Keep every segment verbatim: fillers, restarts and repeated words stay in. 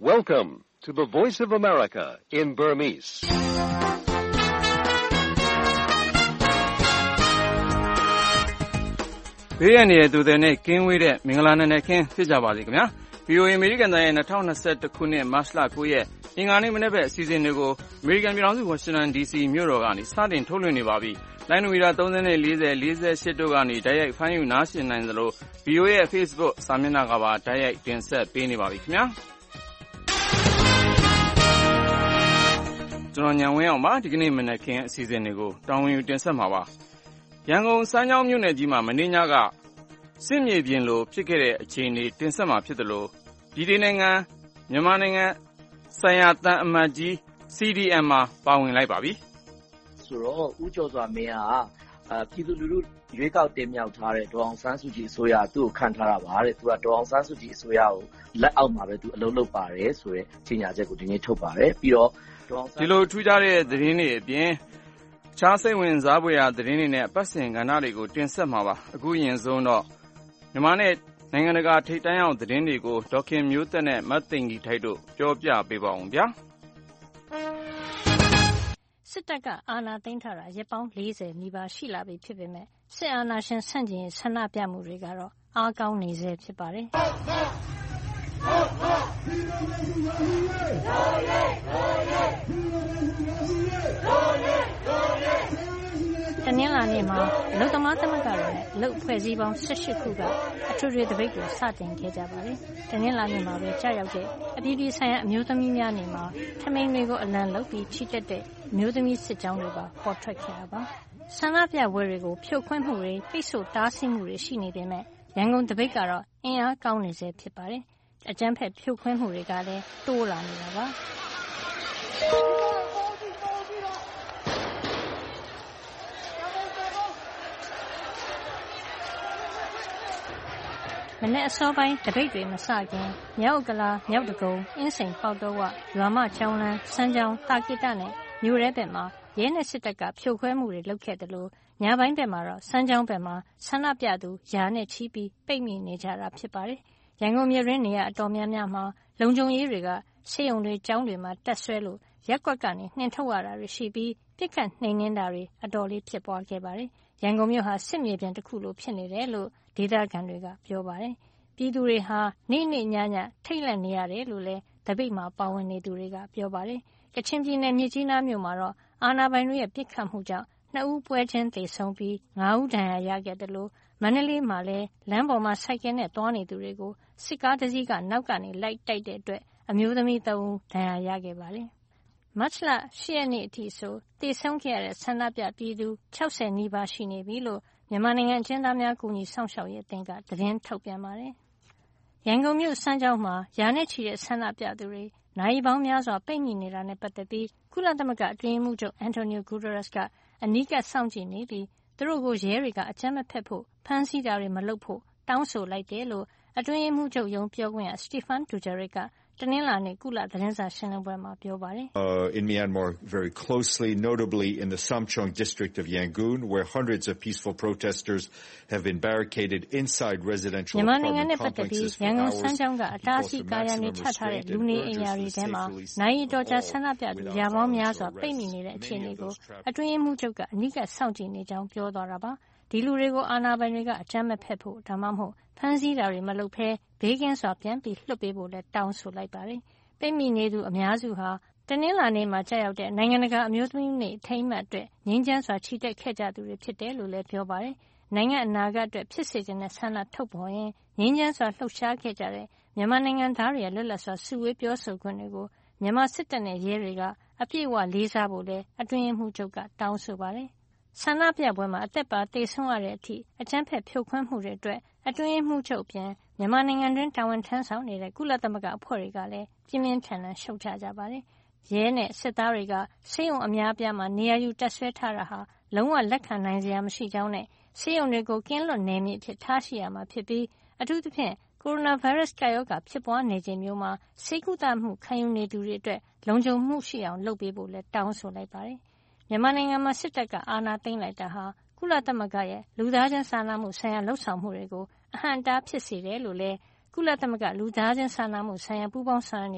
Welcome to the Voice of America in Burmese. B N A တို့တဲ့နဲ့ကင်းဝေးတဲ့မင်္ဂလာနံနက်ခင်းဖြစ်ကြပါစေခင်ဗျာ V O A အမေရိကန်တိုင်းရဲ့twenty twenty-oneခုနှစ်မတ်လnineရက်အင်္ဂါနေ့မနေ့ဘက်အစီအစဉ်တွေကိုအမေရိကန်ပြည်ထောင်စုဝါရှင်တန် D C မြို့တော်ကနေစတင်ထုတ်လွှင့်နေပါပြီလိုင်းနိုမီတာthirty, forty, forty-eightတို့ကနေတိုက်ရိုက်ဖမ်းယူနားဆင်နိုင်သလို V O A ရဲ့ Facebook စာမျက်နှာကပါတိုက်ရိုက်တင်ဆက်ပေးနေပါပြီခင်ဗျာကျွန်တော်ညံဝင်းအောင်ပါဒီကနေ့မနက်ခင်းအစီအစဉ်တွေကိုတောင်းဝင်ယူတင်ဆက်မှာပါရန်ကုန်စမ်းချောင်းမြို့နယ်ကြီးမှာမနေ့ညကစစ်မြေပြင်လိုဖြစ်ခဲ့တဲ့အခြေအနေတင်ဆက်မှာဖြစ်တယ်လို့ဒီဒေနိုင်ငံမြန်မာနိုင်ငံဆိုင်ရာတန်အမတ်ကြီး C D M မှာပါဝင်လိုက်ပါပြီဆိုတော့ဦးကျော်စွာမင်းဟာပြည်သူလူထုရွေးကောက်တင်မြှောက်ထားတဲ့ဒေါအောင်ဆန်းစုကြည်အစိုးရသူ့ကိုခန့်ထားတာပါတဲ့သူကဒေါအောင်ဆန်းစုကြည်အစိုးရကိုလက်အောက်မှာပဲသူအလုံးလုံးပါတယ်ဆိုတဲ့ကြေညာချက်ကိုဒီနေ့ထုတ်ပါတယ်ပြီးတော့ဒီလိုထူးခြားတဲ့သတင်းတွေအပြင်ခြားစိတ်ဝင်စားဖွယ်ရာသတင်းတွေနဲ့ပတ်စင်ကဏ္ဍတွေကိုတင်ဆက်မှာပါအခုရင်ဆုံးတော့မြန်မာနဲ့နိုင်ငံတကာထိပ်တန်းအောင်သတင်းတွေကိုဒေါခင်မျိုးသက်နဲ့မတ်သိင်ကြီးထိုက်တို့ပြောပြပေးပါအောင်ဗျာစစ်တပ်ကအာဏာသိမ်းထားတာရက်ပေါင်းfortyနီးပါးရှိလာပြီဖြစ်ပေမဲ့စစ်အာဏာရှင်ဆန့်ကျင်ရေးဆန္ဒပြမှုတွေကတော့အားကောင်းနေဆဲဖြစ်ပါတယ်တနင်္လာနေ့မှာအလုပ်သမားသမဂ္ဂတွေနဲ့အလုပ်အဖွဲ့အစည်းပေါင်းeighteenခုကအထွေထွေသပိတ်ကိုစတင်ခဲ့ကြပါတယ်။တနင်္လာနေ့မှာပဲကြာရောက်တဲ့အပြည်ပြည်ဆိုင်ရာအမျိုးသမီးများနေ့မှာထမိန်တွေကိုအလံလုပ်ပြီးချီတက်တဲ့အမျိုးသမီးစစ်ကြောင်းတွေပါပေါ်ထွက်ခဲ့တာပါ။ဆန္ဒပြပွဲတွေကိုဖြိုခွင်းမှုတွေပိတ်ဆို့တားဆီးမှုတွေရှိနေပေမဲ့ရန်ကုန်သပိတ်ကတော့အင်အားကောင်းနေဆဲဖြစ်ပါတယ်။အကြမ်းဖက်ဖြိုခွင်းမှုတွေကလည်းတိုးလာနေတာပါ။မနေ့အစောပိုင်းတပိတ်တွေမစခင်မြောက်ဥက္ကလာမြောက်တကုံအင်းစိန်ပေါတော့ဝရွာမကျောင်းလန်းစမ်းချောင်းတာကိတနဲ့မြို့ရဲဘက်မှာရဲနဲ့စစ်တပ်ကဖြိုခွဲမှုတွေလုပ်ခဲ့တယ်လို့ညပိုင်းဘက်မှာတော့စမ်းချောင်းဘက်မှာဆန္ဒပြသူယာနဲ့ချီပြီးပိတ်မိနေကြတာဖြစ်ပါတယ်ရန်ကုန်မြို့ရင်းနေရအတော်များများမှာလုံခြုံရေးတွေကဆေးရုံတွေကျောင်းတွေမှာတက်ဆွဲလို့ရက်ကွက်ကနေနှင်ထုတ်ရတာတွေရှိပြီးပြစ်ခတ်နှိမ်နင်းတာတွေအတော်လေးဖြစ်ပွားခဲ့ပါတယ်ရန်ကုန်မြို့ဟာစစ်မြေပြင်တစ်ခုလိုဖြစ်နေတယ်လို့ဒေသခံတွေကပြောပါတယ်ပြည်သူတွေဟာနေ့နေ့ညညထိတ်လန့်နေရတယ်လို့လည်းတပိတ်မှာပါဝင်နေသူတွေကပြောပါတယ်ကချင်ပြည်နယ်မြစ်ကြီးနားမြို့မှာတော့အာဏာပိုင်တွေရဲ့ပြစ်ခတ်မှုကြောင့်နှစ်ဦးပွဲချင်းသေဆုံးပြီးfiveဦးဒဏ်ရာရခဲ့တယ်လို့မန္တလေးမှာလည်းလမ်းပေါ်မှာစိုက်ကယ်နဲ့သွားနေသူတွေကိုစစ်ကားတစ်စီးကနောက်ကနေလိုက်တိုက်တဲ့အတွက်အမျိုးသမီးthreeဦးဒဏ်ရာရခဲ့ပါတယ်မတ်လeightရက်နေ့အထိဆိုသေဆုံးခဲ့ရတဲ့ဆန္ဒပြပြည်သူsixtyနီးပါးရှိနေပြီလို့မြန်မာနိုင်ငံအကျဉ်းသားများကူညီဆောင်ရှောက်ရေးအသင်းကသတင်းထုတ်ပြန်ပါတယ်ရန်ကုန်မြို့စမ်းချောင်းမှာရာနဲ့ချီတဲ့ဆန္ဒပြသူတွေနိုင်ပေါင်းများစွာပိတ်မိနေတာနဲ့ပတ်သက်ပြီးကုလသမဂ္ဂအတွင်းရေးမှူးချုပ်အန်တိုနီယိုဂူတာရက်စ်ကအနီးကပ်စောင့်ကြည့်နေပြီးသူတို့ကိုရဲတွေကအကြမ်းမဖက်ဖို့ဖမ်းဆီးတာတွေမလုပ်ဖို့တောင်းဆိုလိုက်တယ်လို့အတွင်းရေးမှူးချုပ်ရုံးပြောခွင့်ရစတီဖန်ဒူဂျာရစ်ကတနင်္လာနေ့ကုလသတင်းစာရှင်းလင်းပွဲမှာပြောပါတယ် uh, In Myanmar very closely notably in the Samcheong district of Yangon where hundreds of peaceful protesters have been barricaded inside residential apartment complexes for hours စမ်းချောင်းကအတားဆီးကာရံတွေချထားတဲ့လူနေအိမ်ယာတွေထဲမှာနိုင်တော်ကြာဆန္ဒပြသူရာပေါင်းများစွာပိတ်မိနေတဲ့အခြေအနေကိုအတွင်းရေးမှူးချုပ်ကအနီးကပ်စောင့်ကြည့်နေကြောင်းပြောသွားတာပါဒီလူတွေကိုအာဏာပိုင်တွေကအကြမ်းမဖက်ဖို့ဒါမှမဟုတ်ဖမ်းဆီးတာတွေမလုပ်ဘဲဘေးကင်းစွာပြန်ပြီးလွှတ်ပေးဖို့လည်းတောင်းဆိုလိုက်ပါတယ်။ပိတ်မိနေသူအများစုဟာတနင်္လာနေ့မှာကြာရောက်တဲ့နိုင်ငံတကာအမျိုးသမီးနေ့အထိမ်းအမှတ်အတွက်ငြိမ်းချမ်းစွာချီတက်ခဲ့ကြသူတွေဖြစ်တယ်လို့လည်းပြောပါတယ်။နိုင်ငံအနာဂတ်အတွက်ဖြစ်စေချင်တဲ့ဆန္ဒထုတ်ဖော်ရင်ငြိမ်းချမ်းစွာလှုပ်ရှားခဲ့ကြတဲ့မြန်မာနိုင်ငံသားတွေရဲ့လွတ်လပ်စွာစုဝေးပြောဆိုခွင့်တွေကိုမြန်မာစစ်တပ်နဲ့ရဲတွေကအပြည့်အဝလေးစားဖို့လည်းအတွင်းရေးမှူးချုပ်ကတောင်းဆိုပါတယ်။ဆန္ဒပြပွဲမှာအသက်ပါသေဆုံးရတဲ့အထိအကြမ်းဖက်ဖြိုခွင်းမှုတွေအတွက်အတွင်းရေးမှူးချုပ်ပြင်မြန်မာနိုင်ငံတွင်းတာဝန်ထမ်းဆောင်နေတဲ့ကုလသမဂ္ဂအဖွဲ့တွေကလည်းပြင်းပြင်းထန်ထန်ရှုတ်ချကြပါတယ်။ရဲနဲ့စစ်သားတွေကဆေးရုံအများပြားမှာနေရာယူတပ်ဆွဲထားတာဟာလုံးဝလက်ခံနိုင်စရာမရှိကြောင်းနဲ့ဆေးရုံတွေကိုကင်းလွတ်နယ်မြေအဖြစ်ထားရှိရမှာဖြစ်ပြီးအထူးသဖြင့်ကိုရိုနာဗိုင်းရပ်စ်ကပ်ရောဂါဖြစ်ပွားနေချိန်မျိုးမှာဆေးကုသမှုခံယူနေသူတွေအတွက်လုံခြုံမှုရှိအောင်လုပ်ပေးဖို့လည်းတောင်းဆိုလိုက်ပါတယ်။မြန်မာနိုင်ငံမှာစစ်တပ်ကအာဏာသိမ်းလိုက်တာဟာကုလသမဂ္ဂရဲ့လူသားချင်းစာနာမှုဆိုင်ရာလှုပ်ဆောင်မှုတွေကိုအဟန့်အတားဖြစ်စေတယ်လို့လည်းကုလသမဂ္ဂလူသားချင်းစာနာမှုဆိုင်ရာပူးပေါင်းဆောင်ရွက်နေတဲ့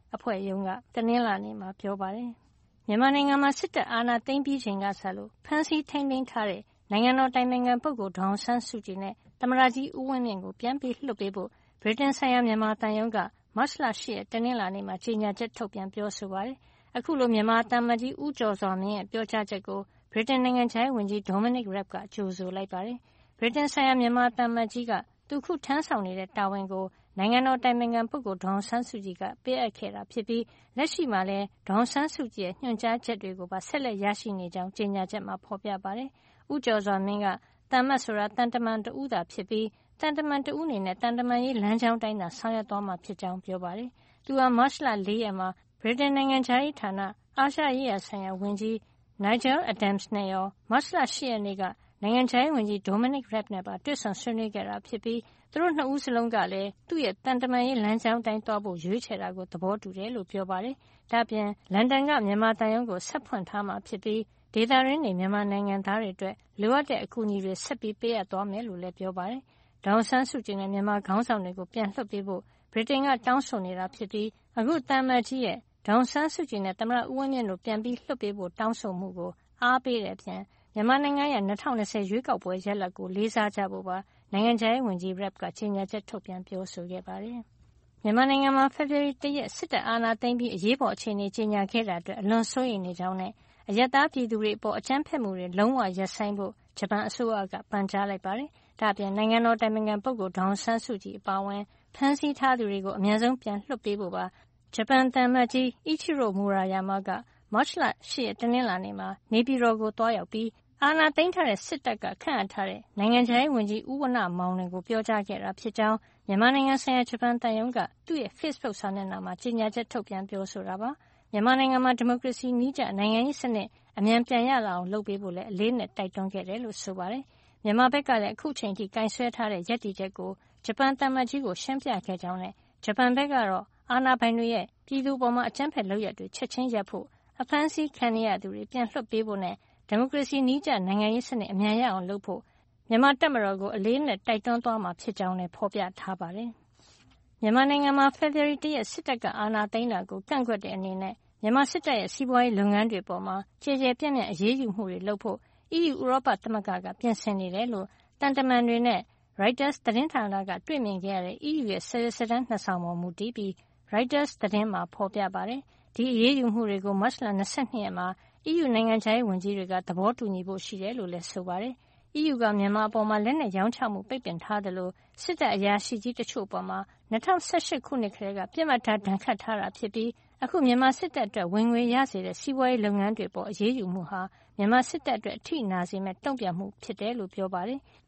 အဖွဲ့ရုံးကတနင်္လာနေ့မှာပြောပါတယ်။မြန်မာနိုင်ငံမှာစစ်တပ်အာဏာသိမ်းပြီးချိန်ကစလို့ဖမ်းဆီးထိန်းသိမ်းထားတဲ့နိုင်ငံတော်တိုင်ပင်ခံပုဂ္ဂိုလ်ဒေါ်အောင်ဆန်းစုကြည်နဲ့သမ္မတကြီးဦးဝင်းမြင့်ကိုပြန်ပြီးလွှတ်ပေးဖို့ဗြိတိန်ဆိုင်ရာမြန်မာသံရုံးကမတ်လ၈ရက်တနင်္လာနေ့မှာကြေညာချက်ထုတ်ပြန်ပြောဆိုပါတယ်။အခုလိုမြန်မာသံအမတ်ကြီးဦးကျော်စွာမင်းရဲ့ပြောကြားချက်ကိုဗြိတိန်နိုင်ငံခြားရေးဝန်ကြီး Dominic Raab ကကြိုဆိုလိုက်ပါတယ်။ဗြိတိန်ဆိုင်ရာမြန်မာသံအမတ်ကြီးကသူခုထမ်းဆောင်နေတဲ့တာဝန်ကိုနိုင်ငံတော်တိုင်ပင်ခံပုဂ္ဂိုလ်ဒေါ်အောင်ဆန်းစုကြည်ကပေးအပ်ခဲ့တာဖြစ်ပြီးလက်ရှိမှာလည်းဒေါ်အောင်ဆန်းစုကြည်ရဲ့ညွှန်ကြားချက်တွေကိုပါဆက်လက်ရရှိနေကြောင်းကြေညာချက်မှာဖော်ပြပါတယ်။ဦးကျော်စွာမင်းကသံအမတ်ဆိုတာသံတမန်တဦးသာဖြစ်ပြီးသံတမန်တဦးအနေနဲ့သံတမန်ရေးလမ်းကြောင်းတိုင်းသာဆောင်ရွက်သွားမှာဖြစ်ကြောင်းပြောပါတယ်။သူဟာမတ်လ၄ရက်မှာဗြိတိန်နိုင်ငံခြားရေးဌာနအာရှရေးရာဆိုင်ရာဝန်ကြီး Nigel Adams နဲ့ရောမတ်လ၈ရက်နေ့ကနိုင်ငံခြားရေးဝန်ကြီး Dominic Raab နဲ့ပါတွေ့ဆုံဆွေးနွေးခဲ့တာဖြစ်ပြီးသူတို့နှစ်ဦးစလုံးကလည်းသူ့ရဲ့တန်တမာရေးလမ်းကြောင်းတိုင်းသွားဖို့ရွေးချယ်တာကိုသဘောတူတယ်လို့ပြောပါတယ်။ဒါ့အပြင်လန်ဒန်ကမြန်မာတန်ရုံးကိုဆက်ဖွင့်ထားမှာဖြစ်ပြီးဒေသရင်းနေမြန်မာနိုင်ငံသားတွေအတွက်လိုအပ်တဲ့အကူအညီတွေဆက်ပြီးပေးအပ်သွားမယ်လို့လည်းပြောပါတယ်။ဒေါအောင်ဆန်းစုကြည်နဲ့မြန်မာခေါင်းဆောင်တွေကိုပြန်လွှတ်ပေးဖို့ဗြိတိန်ကတောင်းဆိုနေတာဖြစ်ပြီးအခုတန်မတ်ကြီးရဲ့ဒေါအောင်ဆန်းစုကြည်နဲ့သမ္မတဦးဝင်းမြင့်တို့ပြန်ပြီးလွှတ်ပေးဖို့တောင်းဆိုမှုကိုအားပေးတဲ့အပြင်မြန်မာနိုင်ငံရဲ့၂၀၂၀ရွေးကောက်ပွဲရလဒ်ကိုလေးစားကြဖို့ပါနိုင်ငံခြားရေးဝန်ကြီး Raab ကကြေညာချက်ထုတ်ပြန်ပြောဆိုခဲ့ပါတယ်။မြန်မာနိုင်ငံမှာဖေဖေါ်ဝါရီလရက်စစ်တပ်အာဏာသိမ်းပြီးအရေးပေါ်အခြေအနေကြေညာခဲ့တာအတွက်အလွန်စိုးရိမ်နေကြောင်းနဲ့အရပ်သားပြည်သူတွေအပေါ်အကြမ်းဖက်မှုတွေလုံးဝရပ်ဆိုင်းဖို့ဂျပန်အစိုးရကပန်ကြားလိုက်ပါတယ်။ဒါ့အပြင်နိုင်ငံတော်တိုင်ပင်ခံပုဂ္ဂိုလ်ဒေါအောင်ဆန်းစုကြည်အပါအဝင်ဖမ်းဆီးထားသူတွေကိုအမြန်ဆုံးပြန်လွှတ်ပေးဖို့ပါဂျပန်သံအမတ်ကြီး Ichiro Murayama ကမတ်လ၈ရက်တနင်္လာနေ့မှာနေပြည်တော်ကိုသွားရောက်ပြီးအာဏာသိမ်းထားတဲ့စစ်တပ်ကခန့်အပ်ထားတဲ့နိုင်ငံခြားရေးဝန်ကြီးဦးဝဏ္ဏမောင်လွင်ကိုပြောကြားခဲ့တာဖြစ်ကြောင်းမြန်မာနိုင်ငံဆိုင်ရာဂျပန်သံရုံးကသူ့ရဲ့ Facebook စာမျက်နှာမှာကြေညာချက်ထုတ်ပြန်ပြောဆိုတာပါမြန်မာနိုင်ငံမှာဒီမိုကရေစီနည်းကျနိုင်ငံရေးစနစ်အမြန်ပြန်ရလာအောင်လုပ်ပေးဖို့လည်းအလေးနဲ့တိုက်တွန်းခဲ့တယ်လို့ဆိုပါတယ်မြန်မာဘက်ကလည်းအခုချိန်ထိကင်ဆယ်ထားတဲ့ရည်တည်ချက်ကိုဂျပန်သံမတ်ကြီးကိုရှင်းပြခဲ့ကြောင်းနဲ့ဂျပန်ဘက်ကတော့အာဏာပိုင်တွေရဲ့ပြည်သူပေါ်မှာအကြမ်းဖက်လုပ်ရပ်တွေချက်ချင်းရပ်ဖို့အဖမ်းဆီးခံရသူတွေပြန်လွှတ်ပေးဖို့နဲ့ဒီမိုကရေစီနည်းကျနိုင်ငံရေးစနစ်အမြန်ရအောင်လုပ်ဖို့မြန်မာတပ်မတော်ကိုအလေးနဲ့တိုက်တွန်းသွားမှာဖြစ်ကြောင်းလည်းဖော်ပြထားပါတယ်။မြန်မာနိုင်ငံမှာဖေဖေါ်ဝါရီလရက်စစ်တပ်ကအာဏာသိမ်းတာကိုကန့်ကွက်တဲ့အနေနဲ့မြန်မာစစ်တပ်ရဲ့စီးပွားရေးလုပ်ငန်းတွေပေါ်မှာကျေကျေပြန့်ပြန့်အရေးယူမှုတွေလုပ်ဖို့အီးယူဥရောပသမဂ္ဂကပြင်ဆင်နေတယ်လို့တန်တမန်တွေနဲ့ Reuters သတင်းဌာနကတွေ့မြင်ခဲ့ရတဲ့အီးယူရဲ့စာရွက်စာတမ်းနှစ်ဆောင်ပေါ်မူတည်ပြီး Reuters သတင်းမှာဖော်ပြပါတယ်။ဒီအရေးယူမှုတွေကိုမတ်လ၂၂ရက်မှာအီးယူနိုင်ငံခြားရေးဝန်ကြီးတွေကသဘောတူညီဖို့ရှိတယ်လို့လည်းဆိုပါတယ်။ အီးယူကမြန်မာအပေါ်လက်နက်ရောင်းချမှုပိတ်ပင်ထားသလိုစစ်တပ်အရာရှိကြီးတချို့အပေါ်၂၀၁၈ခုနှစ်ကတည်းကပြစ်မှတ်ထားဒဏ်ခတ်ထားတာဖြစ်ပြီးအခုမြန်မာစစ်တပ်အတွက်ဝင်ငွေရစေတဲ့စီးပွားရေးလုပ်ငန်းတွေအပေါ်အရေးယူမှုဟာမြန်မာစစ်တပ်အတွက်အထိနာစေမဲ့တုံ့ပြန်မှုဖြစ်တယ်လို့ပြောပါတယ်။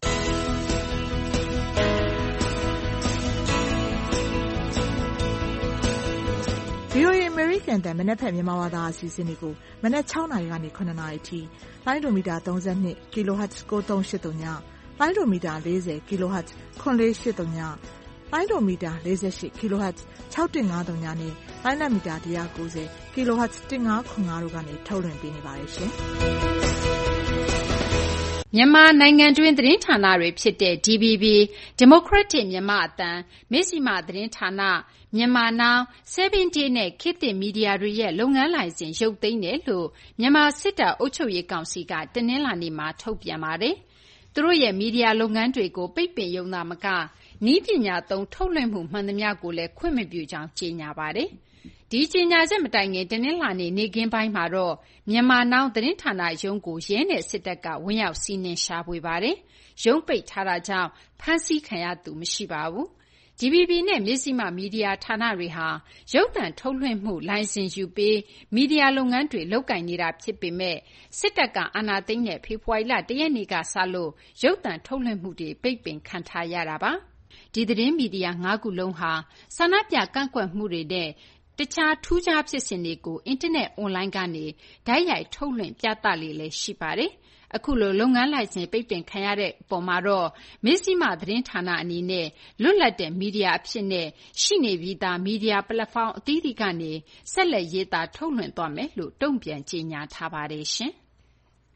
ဗွီအိုအေ American တန်မနက်ဖြန်မြန်မာဘာသာအစီအစဉ်တွေကိုမနက်၆နာရီကနေ၇နာရီအထိလိုင်းဒိုမီတာ၃၂ kHz ၉၃၈၃ညလိုင်းဒိုမီတာ၄၀ kHz ၇၄၈၃ညလိုင်းဒိုမီတာ၄၈ kHz ၆၁၅၃ညနဲ့လိုင်းနက်မီတာ၁၉၀ kHz ၁၅၇၅တို့ကနေထုတ်လွှင့်ပေးနေပါတယ်ရှင်။မြန်မာနိုင်ငံတွင်းသတင်းဌာနတွေဖြစ်တဲ့ ဒီ ဘီ ဘီ Democratic မြန်မာအသံမဇ္ဈိမသတင်းဌာနမြန်မာ Now 7 Day နဲ့ခေတ်သစ်မီဒီယာတွေရဲ့လုပ်ငန်းလိုင်စင်ရုပ်သိမ်းတယ်လို့မြန်မာစစ်တပ်အုပ်ချုပ်ရေးကောင်စီကတနင်္လာနေ့မှာထုတ်ပြန်ပါတယ်။သူတို့ရဲ့မီဒီယာလုပ်ငန်းတွေကိုပိတ်ပင်ရုံသာမကနည်းပညာသုံးထုတ်လွှင့်မှုမှန်သမျှကိုလည်းခွင့်မပြုကြောင်းကြေညာပါတယ်။ဒီကြေညာချက်မတိုင်ခင်တနင်္လာနေ့နေ့ခင်းပိုင်းမှာတော့မြန်မာ Now သတင်းဌာနရုံးကိုရဲနဲ့စစ်တပ်ကဝင်ရောက်စီးနင်းရှာဖွေပါတယ်။ရုံးပိတ်ထားတာကြောင့်ဖမ်းဆီးခံရသူမရှိပါဘူး။ ဒီ ဘီ ဘီ နဲ့မဇ္ဈိမမီဒီယာဌာနတွေဟာရုပ်သံထုတ်လွှင့်မှုလိုင်စင်ယူပေးမီဒီယာလုပ်ငန်းတွေလုပ်ကိုင်နေတာဖြစ်ပေမဲ့စစ်တပ်ကအာဏာသိမ်းတဲ့ဖေဖော်ဝါရီလ၁ရက်နေ့ကစလို့ရုပ်သံထုတ်လွှင့်မှုတွေပိတ်ပင်ခံထားရတာပါ။ဒီသတင်းမီဒီယာ၅ခုလုံးဟာဆန္ဒပြကန့်ကွက်မှုတွေနဲ့တခြားထူးခြားဖြစ်စဉ်တွေကိုအင်တာနက်အွန်လိုင်းကနေတိုက်ရိုက်ထုတ်လွှင့်ပြသလေ့လည်းရှိပါတယ်။အခုလိုလုပ်ငန်းလိုင်စင်ပိတ်ပင်ခံရတဲ့အပေါ်မှာတော့မဇ္ဈိမသတင်းဌာနအနေနဲ့လွတ်လပ်တဲ့မီဒီယာအဖြစ်နဲ့ရှိနေပြီးသားမီဒီယာပလက်ဖောင်းအသီးသီးကနေဆက်လက်ရေးသားထုတ်လွှင့်သွားမယ်လို့တုံ့ပြန်ကြေညာထားပါတယ်ရှင်။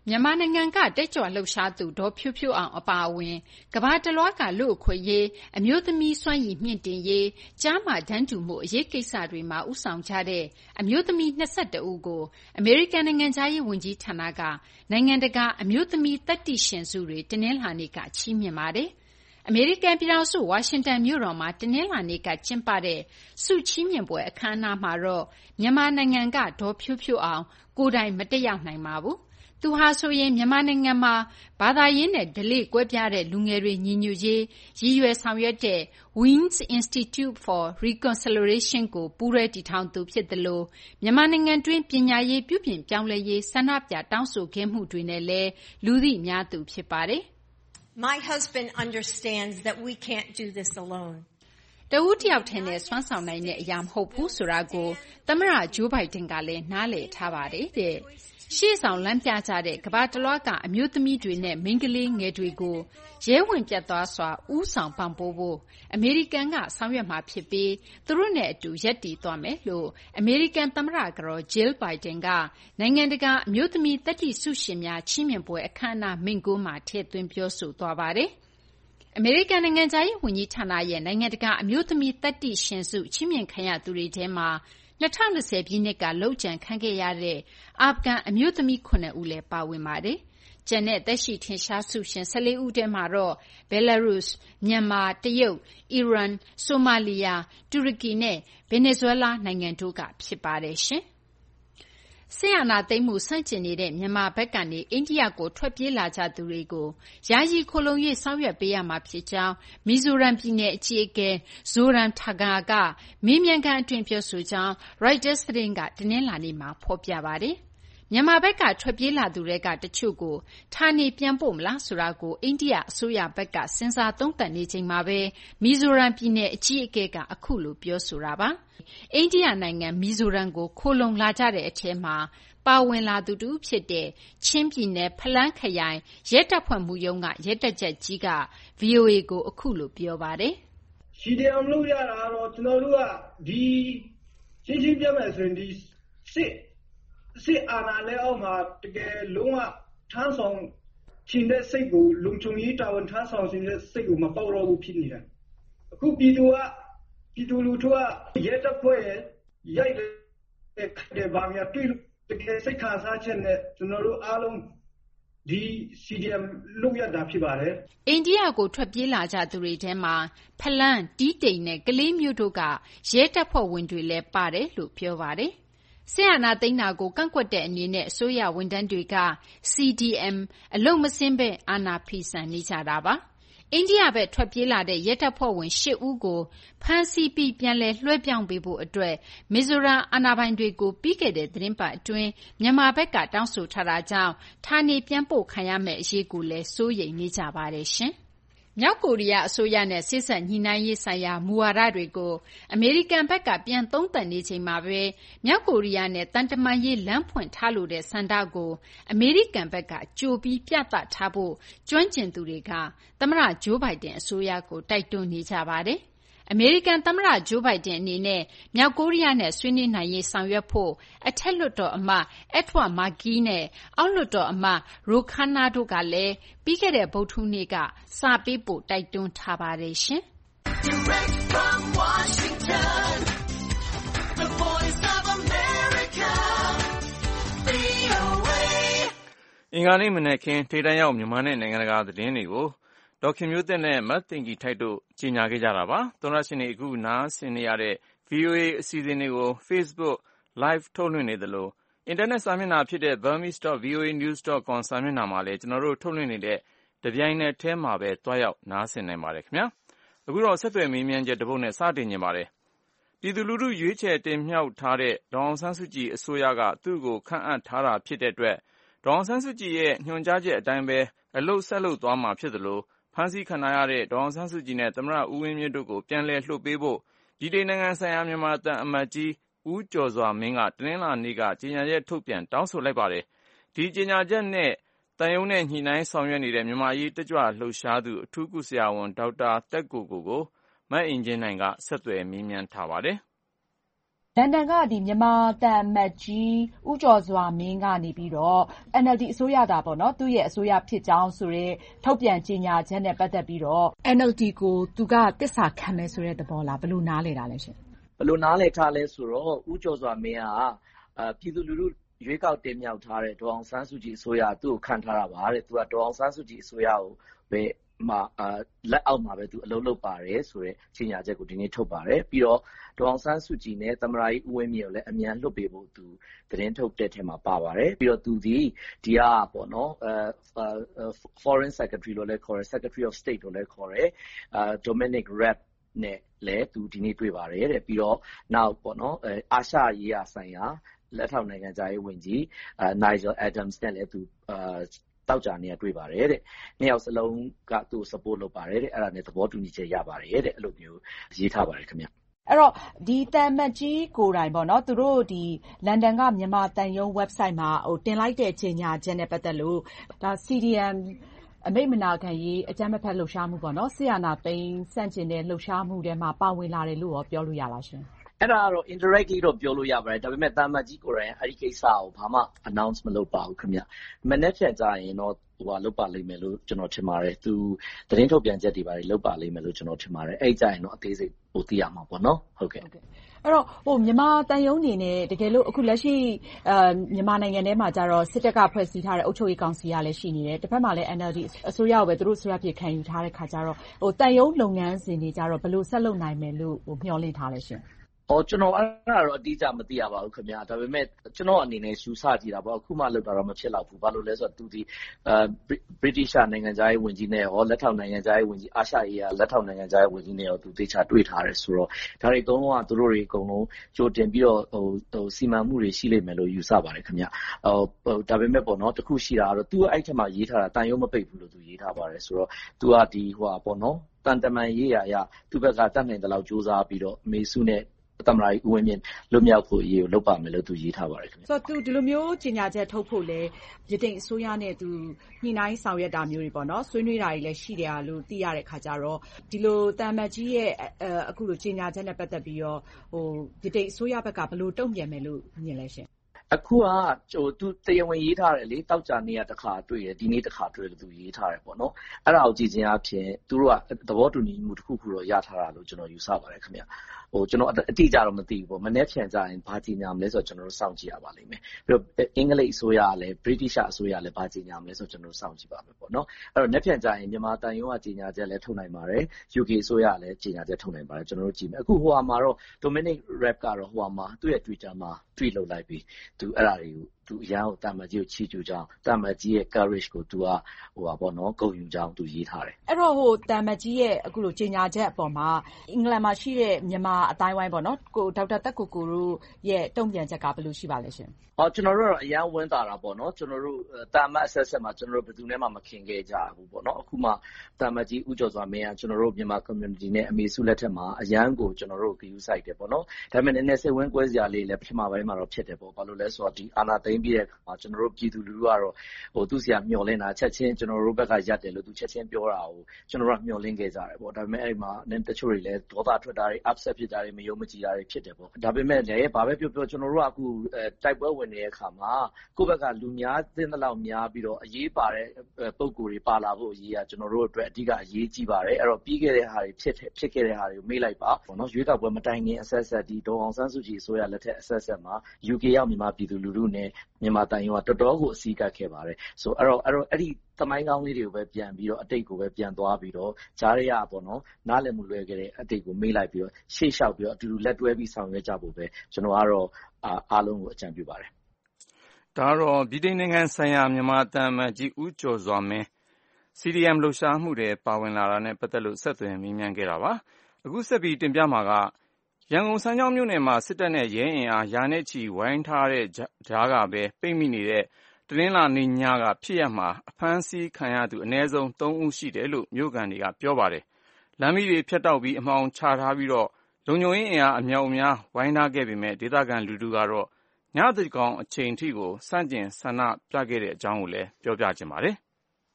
မြန်မာနိုင်ငံကတက်ကြွလှုပ်ရှားသူဒေါ်ဖြိုးဖြိုးအောင်အပါအဝင်ကမ္ဘာတလွှားကလူ့အခွင့်အရေးအမျိုးသမီးစွမ်းရည်မြင့်တင်ရေးကျားမတန်းတူမှုအရေးကိစ္စတွေမှာဦးဆောင်ကြတဲ့အမျိုးသမီး၂၁ဦးကိုအမေရိကန်နိုင်ငံသားရေးဝန်ကြီးဌာနကနိုင်ငံတကာအမျိုးသမီးသတ္တိရှင်ဆုတွေတနင်္လာနေ့ကချီးမြှင့်ပါတယ်။အမေရိကန်ပြည်ထောင်စုဝါရှင်တန်မြို့တော်မှာတနင်္လာနေ့ကကျင်းပတဲ့ဆုချီးမြှင့်ပွဲအခမ်းအနားမှာတော့မြန်မာနိုင်ငံကဒေါ်ဖြိုးဖြိုးအောင်ကိုယ်တိုင်မတက်ရောက်နိုင်ပါဘူး။သူဟာဆိုရင်မြန်မာနိုင်ငံမှာဘာသာရေးနဲ့ဓလေ့ကွဲပြားတဲ့လူငယ်တွေညီညွတ်ရေးရည်ရွယ်ဆောင်ရွက်တဲ့ Wings Institute for Reconciliation ကိုပူးတွဲတည်ထောင်သူဖြစ်သလိုမြန်မာနိုင်ငံတွင်းပညာရေးပြုပြင်ပြောင်းလဲရေးဆန္ဒပြတောင်းဆိုခဲ့မှုတွေနဲ့လည်းလူသိများသူဖြစ်ပါတယ်။ My husband understands that we can't do this alone. တဦးတယောက်ထဲနဲ့စွမ်းဆောင်နိုင်တဲ့အရာမဟုတ်ဘူးဆိုတာကိုသမ္မတဂျိုးဘိုင်ဒန်ကလည်းနားလည်ထားပါတယ်တဲ့။ရှေ့ဆောင်လမ်းပြကြတဲ့ကမ္ဘာတလွှားကအမျိုးသမီးတွေနဲ့မိန်းကလေးငယ်တွေကိုရဲဝင်ပြတ်သားစွာဦးဆောင်ပံ့ပိုးဖို့အမေရိကန်ကဆောင်ရွက်မှာဖြစ်ပြီးသူတို့နဲ့အတူရပ်တည်သွားမယ်လို့အမေရိကန်သမ္မတကတော်ဂျီလ်ဘိုင်ဒန်ကနိုင်ငံတကာအမျိုးသမီးသတ္တိဆုရှင်များချီးမြှင့်ပွဲအခမ်းအနားမိန့်ခွန်းမှာထည့်သွင်းပြောဆိုသွားပါတယ်။အမေရိကန်နိုင်ငံသားရေးဝန်ကြီးဌာနရဲ့နိုင်ငံတကာအမျိုးသမီးသတ္တိရှင်ဆုချီးမြှင့်ခံရသူတွေထဲမှာ၂၀၂၀ပြည့်နှစ်ကလုပ်ကြံခံခဲ့ရတဲ့အာဖဂန်အမျိုးသမီးခုနှစ်ဦးလည်းပါဝင်ပါတယ်။ကျန်တဲ့သက်ရှိထင်ရှားဆုရှင်၁၄ဦးထဲမှာတော့ဘဲလာရုစ်၊မြန်မာ၊တရုတ်၊အီရန်၊ဆိုမာလီယာ၊တူရကီနဲ့ဗင်နီဇွဲလားနိုင်ငံတို့ကဖြစ်ပါတယ်ရှင်။စစ်အာဏာသိမ်းမှုဆန့်ကျင်နေတဲ့မြန်မာဘက်ကနေအိန္ဒိယကိုထွက်ပြေးလာကြသူတွေကိုယာယီခိုလှုံရေးဆောင်ရွက်ပေးရမှာဖြစ်ကြောင်းမီဇိုရမ်ပြည်နယ်အကြီးအကဲဇိုရမ်ထာဂါကမေးမြန်းခန်းအတွင်းပြောဆိုကြောင်းရိုက်တာသတင်းကတနင်္လာနေ့မှာဖော်ပြပါတယ်။မြန်မာဘက်ကထွက်ပြေးလာသူတွေကတချို့ကိုဌာနေပြန်ပို့မလားဆိုတာကိုအိန္ဒိယအစိုးရဘက်ကစဉ်းစားသုံးသပ်နေချိန်မှာပဲမီဇိုရမ်ပြည်နယ်အကြီးအကဲကအခုလိုပြောဆိုတာပါ။အိန္ဒိယနိုင်ငံမီဇိုရမ်ကိုခိုလှုံလာကြတဲ့အထဲမှာပါဝင်လာသူတူဖြစ်တဲ့ချင်းပြည်နယ်ဖလန်းခရိုင်ရဲတပ်ဖွဲ့မှုရုံးကရဲတပ်ကြပ်ကြီးက ဗီအိုအေ ကိုအခုလိုပြောပါတယ်။ စီ ဒီ အမ် လုပ်ရတာတော့ကျွန်တော်တို့ကဒီရှင်းရှင်းပြမယ်ဆိုရင်ဒီစစ်စစ်အာဏာလက်အောက်မှာတကယ်လုံးဝထမ်းဆောင်ခြင်းတဲ့စိတ်ကိုလုံခြုံရေးတာဝန်ထမ်းဆောင်ခြင်းတဲ့စိတ်ကိုမပေါက်တော့ဘူးဖြစ်နေတာ။အခုပြည်သူကပြည်သူလူထုကရဲတပ်ဖွဲ့ရိုက်တဲ့ခက်တဲ့ဗာများတွေ့လို့တကယ်စိတ်ခံစားချက်နဲ့ကျွန်တော်တို့အားလုံးဒီ စီ ဒီ အမ် လုပ်ရတာဖြစ်ပါတယ်။အိန္ဒိယကိုထွက်ပြေးလာကြသူတွေထဲမှာဖလန်း၊တီးတိန်နဲ့ကလေးမြို့တို့ကရဲတပ်ဖွဲ့ဝင်တွေလည်းပါတယ်လို့ပြောပါတယ်။စစ်အာဏာသိမ်းတာကိုကန့်ကွက်တဲ့အနေနဲ့အစိုးရဝန်ထမ်းတွေက စီ ဒီ အမ် အလုပ်မဆင်းဘဲအာဏာဖီဆန်နေကြတာပါ။အိန္ဒိယဘက်ထွက်ပြေးလာတဲ့ရဲတပ်ဖွဲ့ဝင်၈ဦးကိုဖမ်းဆီးပြီးပြန်လည်လွှဲပြောင်းပေးဖို့အတွက်မီဇိုရမ်အာဏာပိုင်တွေကိုပြီးခဲ့တဲ့သီတင်းပတ်အတွင်းမြန်မာဘက်ကတောင်းဆိုထားတာကြောင့်ဌာနေပြန်ပို့ခံရမယ့်အရေးကိုလည်းစိုးရိမ်နေကြပါတယ်ရှင်။မြောက်ကိုရီးယားအစိုးရနဲ့စေ့စပ်ညှိနှိုင်းရေးဆိုင်ရာမူဝါဒတွေကိုအမေရိကန်ဘက်ကပြန်သုံးသပ်နေချိန်မှာပဲမြောက်ကိုရီးယားနဲ့သံတမန်ရေးလမ်းဖွင့်ထားလိုတဲ့ဆန္ဒကိုအမေရိကန်ဘက်ကကြိုပြီးပြသထားဖို့ကျွမ်းကျင်သူတွေကသမ္မတဂျိုးဘိုင်ဒန်အစိုးရကိုတိုက်တွန်းနေကြပါတယ်။အမေရိကန်သမ္မတဂျိုးဘိုင်ဒန်အနေနဲ့မြောက်ကိုရီးယားနဲ့ဆွေးနွေးနိုင်ရေးဆောင်ရွက်ဖို့အထက်လွှတ်တော်အမတ်အက်ဒဝါ့မာကီးနဲ့အောက်လွှတ်တော်အမတ်ရိုခန်းနာတို့ကလည်းပြီးခဲ့တဲ့ဗုဒ္ဓဟူးနေ့ကစာပေးပို့တိုက်တွန်းထားပါတယ်ရှင်။ Direct from Washington, the voice of America, ဗွီအိုအေအင်္ဂါနေ့မနက်ခင်းထိပ်တန်းရောက်မြန်မာနဲ့နိုင်ငံတကာသတင်းတွေကိုဒေါက်ခင်မျိုးသစ်နဲ့မတ်တင်ကီထိုက်တို့ကြေညာခဲ့ကြတာပါ။သောရရှင်တွေအခုနားဆင်နေရတဲ့ ဗီအိုအေ အစီအစဉ်တွေကို Facebook Live ထုတ်လွှင့်နေသလိုအင်တာနက်စာမျက်နှာဖြစ်တဲ့ burmese dot v o a news dot com စာမျက်နှာမှာလည်းကျွန်တော်တို့ထုတ်လွှင့်နေတဲ့တပြိုင်နက်တည်းမှာပဲတွားရောက်နားဆင်နိုင်ပါတယ်ခင်ဗျာ။အခုတော့ဆက်သွယ်မေးမြန်းချက်တစ်ပုဒ်နဲ့စတင်နေပါတယ်။ပြည်သူလူထုရွေးချယ်တင်မြှောက်ထားတဲ့ဒေါ်အောင်ဆန်းစုကြည်အစိုးရကသူ့ကိုခန့်အပ်ထားတာဖြစ်တဲ့အတွက်ဒေါ်အောင်ဆန်းစုကြည်ရဲ့ညွှန်ကြားချက်အတိုင်းပဲအလုပ်ဆက်လုပ်သွားမှာဖြစ်သလိုဖမ်းဆီးခံရတဲ့ဒေါ်အောင်ဆန်းစုကြည်နဲ့သမ္မတဦးဝင်းမြင့်တို့ကိုပြန်လည်လွှတ်ပေးဖို့ဗြိတိန်နိုင်ငံဆိုင်ရာမြန်မာသံအမတ်ကြီးဦးကျော်စွာမင်းကတနင်္လာနေ့ကကြေညာချက်ထုတ်ပြန်တောင်းဆိုလိုက်ပါတယ်။ဒီကြေညာချက်နဲ့သံရုံးနဲ့ညှိနှိုင်းဆောင်ရွက်နေတဲ့မြန်မာရေးတက်ကြွလှုပ်ရှားသူအထူးကုဆရာဝန်ဒေါက်တာသက်ကိုကိုကိုမအင်ကြင်းနိုင်ကဆက်သွယ်မေးမြန်းထားပါတယ်။လန်ဒန်ကဒီမြန်မာတန်မတ်ကြီးဦးကျော်စွာမင်းကနေပြီးတော့ N L D အစိုးရတာပေါ့နော်သူ့ရဲ့အစိုးရဖြစ်ကြောင်းဆိုရဲထုတ်ပြန်ကြေညာချက်နဲ့ပတ်သက်ပြီးတော့ N L D ကိုသူကတစ္ဆာခံမယ်ဆိုတဲ့သဘောလားဘယ်လိုနားလဲတာလဲရှင်ဘယ်လိုနားလဲထားလဲဆိုတော့ဦးကျော်စွာမင်းကအာပြည်သူလူထုရွေးကောက်တင်မြှောက်ထားတဲ့ဒေါ်အောင်ဆန်းစုကြည်အစိုးရသူ့ကိုခံထားတာပါတဲ့သူကဒေါ်အောင်ဆန်းစုကြည်အစိုးရကိုပဲမှာအာလက်အောက်မှာပဲသူအလုံးလုံးပါတယ်ဆိုတဲ့ကြေညာချက်ကိုဒီနေ့ထုတ်ပါတယ်ပြီးတော့ဒေါ်အောင်ဆန်းစုကြည်နဲ့သမ္မတကြီးဦးဝင်းမြင့်ကိုလည်းအမြန်လွှတ်ပေးဖို့သူသတင်းထုတ်တဲ့ထဲမှာပါပါတယ်ပြီးတော့သူဒီဒီကပေါ့နော်အဲ Foreign Secretary လို့လည်းခေါ်တယ် Secretary of State လို့လည်းခေါ်တယ်အာ Dominic Raab နဲ့လည်းသူဒီနေ့တွေ့ပါတယ်တဲ့ပြီးတော့နောက်ပေါ့နော်အဲအာရှရေးရာဆိုင်ရာလက်ထောက်နိုင်ငံသားရေးဝန်ကြီးအာ Nigel Adams နဲ့လည်းသူအာတောက်ကြနေရတွေ့ပါတယ်တဲ့နှစ်ယောက်စလုံးကသူ့ support လုပ်ပါတယ်တဲ့အဲ့ဒါနဲ့သဘောတူညီချက်ရပါတယ်တဲ့အဲ့လိုမျိုးရေးထားပါတယ်ခင်ဗျအဲ့တော့ဒီတန်မတ်ကြီးကိုယ်တိုင်ပေါ့နော်သူတို့ဒီလန်ဒန်ကမြန်မာတန်ယုံ website မှာဟိုတင်လိုက်တဲ့ကြေညာချက်နဲ့ပတ်သက်လို့ဒါ C D M အမိတ်မနာခံရေးအကြမ်းမဖက်လှုပ်ရှားမှုပေါ့နော်ဆီယနာသိန်းစန့်ကျင်တဲ့လှုပ်ရှားမှုတွေမှာပါဝင်လာတယ်လို့ရောပြောလို့ရလားရှင်အဲ့ဒါကတော့ indirectly တော့ပြောလို့ရပါတယ်ဒါပေမဲ့တာမတ်ကြီးကိုယ်တိုင်အဲ့ဒီကိစ္စကိုဘာမှ announce မလုပ်ပါဘူးခင်ဗျမနေ့ဖြန်ကြရင်တော့ဟိုလုပ်ပါလိမ့်မယ်လို့ကျွန်တော်ထင်ပါတယ်သူသတင်းထုတ်ပြန်ချက်တွေပါလုပ်ပါလိမ့်မယ်လို့ကျွန်တော်ထင်ပါတယ်အဲ့ကြရင်တော့အသေးစိတ်ဟိုသိရမှာပေါ့နော်ဟုတ်ကဲ့အဲ့တော့ဟိုမြန်မာတန်ယုံနေနဲ့တကယ်လို့အခုလက်ရှိအာမြန်မာနိုင်ငံထဲမှာကြတော့စစ်တပ်ကဖွဲ့စည်းထားတဲ့အုပ်ချုပ်ရေးကောင်စီကလည်းရှိနေတယ်တစ်ဖက်မှာလည်း N L D အစိုးရကိုပဲသူတို့အစိုးရပြည်ခံယူထားတဲ့ခါကျတော့ဟိုတန်ယုံလုပ်ငန်းစဉ်တွေကြတော့ဘယ်လိုဆက်လုပ်နိုင်မယ်လို့ဟိုမျှော်လင့်ထားလဲရှင်အော်ကျွန်တော်အဲ့ဒါတော့အတိအကျမသိရပါဘူးခင်ဗျာဒါပေမဲ့ကျွန်တော်အနေနဲ့ရှူဆကြည့်တာပေါ့အခုမှလောက်တာတော့မဖြစ်တော့ဘူးဘာလို့လဲဆိုတော့သူဒီအာ British နိုင်ငံသားရေးဝန်ကြီးနဲ့ရောလက်ထောက်နိုင်ငံသားရေးဝန်ကြီးအာရှရေးလက်ထောက်နိုင်ငံသားရေးဝန်ကြီးနဲ့ရောသူတေချာတွေ့ထားတယ်ဆိုတော့ဒါတွေအကုန်လုံးကသူတို့တွေအကုန်လုံးကြိုတင်ပြီးတော့ဟိုဟိုစီမံမှုတွေရှိလိမ့်မယ်လို့ယူဆပါတယ်ခင်ဗျာဟိုဒါပေမဲ့ပေါ့နော်တခုရှိတာကတော့သူကအဲ့ထက်မှရေးထားတာတန်ရုံးမပိတ်ဘူးလို့သူရေးထားပါတယ်ဆိုတော့သူကဒီဟိုပါပေါ့နော်တန်တမန်ရေးရာရသူဘက်ကတတ်နိုင်တဲ့လောက်စူးစမ်းပြီးတော့အမေစုနဲ့သမ္မတကြီးဦးဝင်းမြင့်လွတ်မြောက်ဖို့အရေးကိုလုပ်ပါမယ်လို့သူရေးထားပါတယ်ခင်ဗျဆိုတော့သူဒီလိုမျိုးကြေညာချက်ထုတ်ဖို့လဲဗြိတိန်အစိုးရနဲ့သူညှိနှိုင်းဆောင်ရွက်တာမျိုးတွေပေါ့နော်ဆွေးနွေးတာတွေလည်းရှိတယ်လို့သိရတဲ့ခါကျတော့ဒီလိုတန်မတ်ကြီးရဲ့အခုလိုကြေညာချက်နဲ့ပတ်သက်ပြီးတော့ဟိုဗြိတိန်အစိုးရဘက်ကဘယ်လိုတုံ့ပြန်မယ်လို့မြင်လဲရှင်အခုကဟိုသူတရားဝင်ရေးထားတယ်လေတောက်ကြနေရတခါတွေ့ရဒီနေ့တခါတွေ့လို့သူရေးထားတယ်ပေါ့နော်အဲ့ဒါကိုကြည့်ခြင်းအပြင်သူတို့ကသဘောတူညီမှုတစ်ခုခုတော့ရထားတာလို့ကျွန်တော်ယူဆပါတယ်ခင်ဗျဟိုကျွန်တော်အတိအကျတော့မသိဘူးပေါ့မနေ့ဖြန်ကြရင်ဘာကြီးညာမလဲဆိုတော့ကျွန်တော်တို့စောင့်ကြည့်ရပါလိမ့်မယ်ပြီးတော့အင်္ဂလိပ်အစိုးရကလည်း British အစိုးရလည်းဘာကြီးညာမလဲဆိုတော့ကျွန်တော်တို့စောင့်ကြည့်ပါမယ်ပေါ့နော်အဲ့တော့နေ့ဖြန်ကြရင်မြန်မာတန်ရုံးကကြီးညာချက်လည်းထုတ်နိုင်ပါတယ် U K အစိုးရလည်းကြီးညာချက်ထုတ်နိုင်ပါတယ်ကျွန်တော်တို့ကြည့်မယ်အခုဟိုမှာတော့ Dominic Raab ကတော့ဟိုမှာသူ့ရဲ့ Twitter မှာ tweet လုပ်လိုက်ပြီးသူအဲ့ဒါတွေကိုသူအရန်ကိုတာမတ်ကြီးကိုချီးကျူးကြောင်းတာမတ်ကြီးရဲ့ courage ကိုသူကဟိုပါပေါ့နော်ဂုဏ်ယူကြောင်းသူရေးထားတယ်အဲ့တော့ဟိုတာမတ်ကြီးရဲ့အခုလိုကြေညာချက်အပေါ်မှာအင်္ဂလန်မှာရှိတဲ့မြန်မာအတိုင်းဝိုင်းပေါ့နော်ကိုဒေါက်တာတက်ကိုကိုတို့ရဲ့တုံ့ပြန်ချက်ကဘယ်လိုရှိပါလဲရှင်ဟောကျွန်တော်တို့အရန်ဝန်းတာတာပေါ့နော်ကျွန်တော်တို့တာမတ်အဆက်ဆက်မှာကျွန်တော်တို့ဘယ်သူနဲ့မှမခင်ခဲ့ကြဘူးပေါ့နော်အခုမှတာမတ်ကြီးဦးကျော်စွာမင်းကကျွန်တော်တို့မြန်မာ community နဲ့အမေစုလက်ထက်မှာအရန်ကိုကျွန်တော်တို့ဂရုစိုက်တယ်ပေါ့နော်ဒါပေမဲ့နည်းနည်းစိတ်ဝင်ကွဲစရာလေးလည်းပထမပိုင်းမှာတော့ဖြစ်တယ်ပေါ့ဘာလို့လဲဆိုတော့ဒီအာနာသိမ့်ပြီးတဲ့အခါကျွန်တော်တို့ပြည်သူလူထုကတော့ဟိုသူ့ဆရာမျှော်လင့်တာချက်ချင်းကျွန်တော်တို့ဘက်ကရက်တယ်လို့သူချက်ချင်းပြောတာကိုကျွန်တော်တို့ကမျှော်လင့်ခဲ့ကြတယ်ပေါ့ဒါပေမဲ့အဲ့ဒီမှာနည်းတချို့တွေလည်းဒေါသထွက်တာတွေ upset ဖြစ်တာတွေမယုံမကြည်တာတွေဖြစ်တယ်ပေါ့ဒါပေမဲ့လည်းဘာပဲပြောပြောကျွန်တော်တို့ကအခုတိုက်ပွဲဝင်နေတဲ့အခါမှာကိုယ့်ဘက်ကလူများသင်းသလောက်များပြီးတော့အရေးပါတဲ့ပုံကိုယ်တွေပါလာဖို့အရေးကကျွန်တော်တို့အတွက်အဓိကအရေးကြီးပါတယ်အဲ့တော့ပြီးခဲ့တဲ့ဟာတွေဖြစ်ဖြစ်ခဲ့တဲ့ဟာတွေကိုမေ့လိုက်ပါပေါ့နော်ရွေးကောက်ပွဲမတိုင်ခင်အဆက်ဆက်ဒီဒေါ်အောင်ဆန်းစုကြည်အစိုးရလက်ထက်အဆက်ဆက်မှာ U K ရောက်မြန်မာပြည်သူလူထုနဲ့မြန်မာတိုင်းရောတော်တော်ကိုအစည်းကပ်ခဲ့ပါတယ်ဆိုအဲ့တော့အဲ့တော့အဲ့ဒီသမိုင်းကောင်းလေးတွေကိုပဲပြန်ပြီးတော့အတိတ်ကိုပဲပြန်သွားပြီးတော့ဂျားရရပေါ့နော်နားလည်မှုလွဲခဲ့တဲ့အတိတ်ကိုမေ့လိုက်ပြီးတော့ရှေ့လျှောက်ပြီးတော့အတူတူလက်တွဲပြီးဆောင်ရွက်ကြဖို့ပဲကျွန်တော်ကတော့အားလုံးကိုအကြံပြုပါတယ်ဒါတော့ဗြိတိန်နိုင်ငံဆိုင်ရာမြန်မာတန်မတ်ကြီးဦးကျော်စွာမင်း C D M လှုပ်ရှားမှုတွေပါဝင်လာတာနဲ့ပတ်သက်လို့ဆက်သွယ်မေးမြန်းခဲ့တာပါအခုဆက်ပြီးတင်ပြမှာကရန်ကုန်စမ်းချောင်းမြို့နယ်မှာစစ်တပ်နဲ့ရဲအင်အားရာနဲ့ချီဝိုင်းထားတဲ့ကြားကပဲပိတ်မိနေတဲ့တနင်္လာနေ့ညကဖြစ်ရပ်မှာအဖမ်းဆီးခံရသူအနည်းဆုံးသုံးဦးရှိတယ်လို့မြို့ခံတွေကပြောပါတယ်လမ်းမတွေဖြတ်တောက်ပြီးအမှောင်ချထားပြီးတော့လုံခြုံရေးအင်အားအမြောက်အများဝိုင်းထားခဲ့ပေမဲ့ဒေသခံလူထုကတော့ညသန်းခေါင်အချိန်ထိကိုစန့်ကျင်ဆန္ဒပြခဲ့တဲ့အကြောင်းကိုလည်းပြောပြချင်ပါတယ်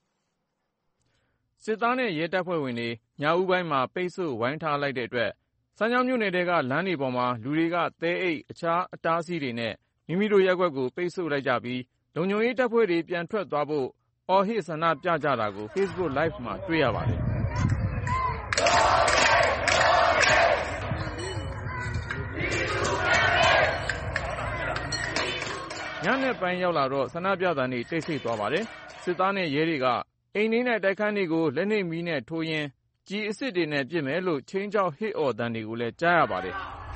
စစ်သားနဲ့ရဲတပ်ဖွဲ့ဝင်တွေညဦးပိုင်းမှာပိတ်ဆို့ဝိုင်းထားလိုက်တဲ့အတွက်စမ်းချောင်းမြို့နယ်ထဲကလမ်းတွေပေါ်မှာလူတွေကသဲအိတ်အခြားအတားအဆီးတွေနဲ့မိမိတို့ရပ်ကွက်ကိုပိတ်ဆို့လိုက်ကြပြီးလုံခြုံရေးတပ်ဖွဲ့တွေပြန်ထွက်သွားဖို့အော်ဟစ်ဆန္ဒပြကြတာကို Facebook Live မှာတွေ့ရပါတယ်ညနေပိုင်းရောက်လာတော့ဆန္ဒပြသံတွေတိတ်ဆိတ်သွားပါတယ်စစ်သားနဲ့ရဲတွေကအိမ်နဲ့တိုက်ခန်းတွေကိုလက်နှိပ်မီးနဲ့ထိုးရင်းကျည်အစစ်တွေနဲ့ပစ်မယ်လို့ချင်းချောက်ဟစ်အော်သံတွေကိုလည်းကြားရပါတယ်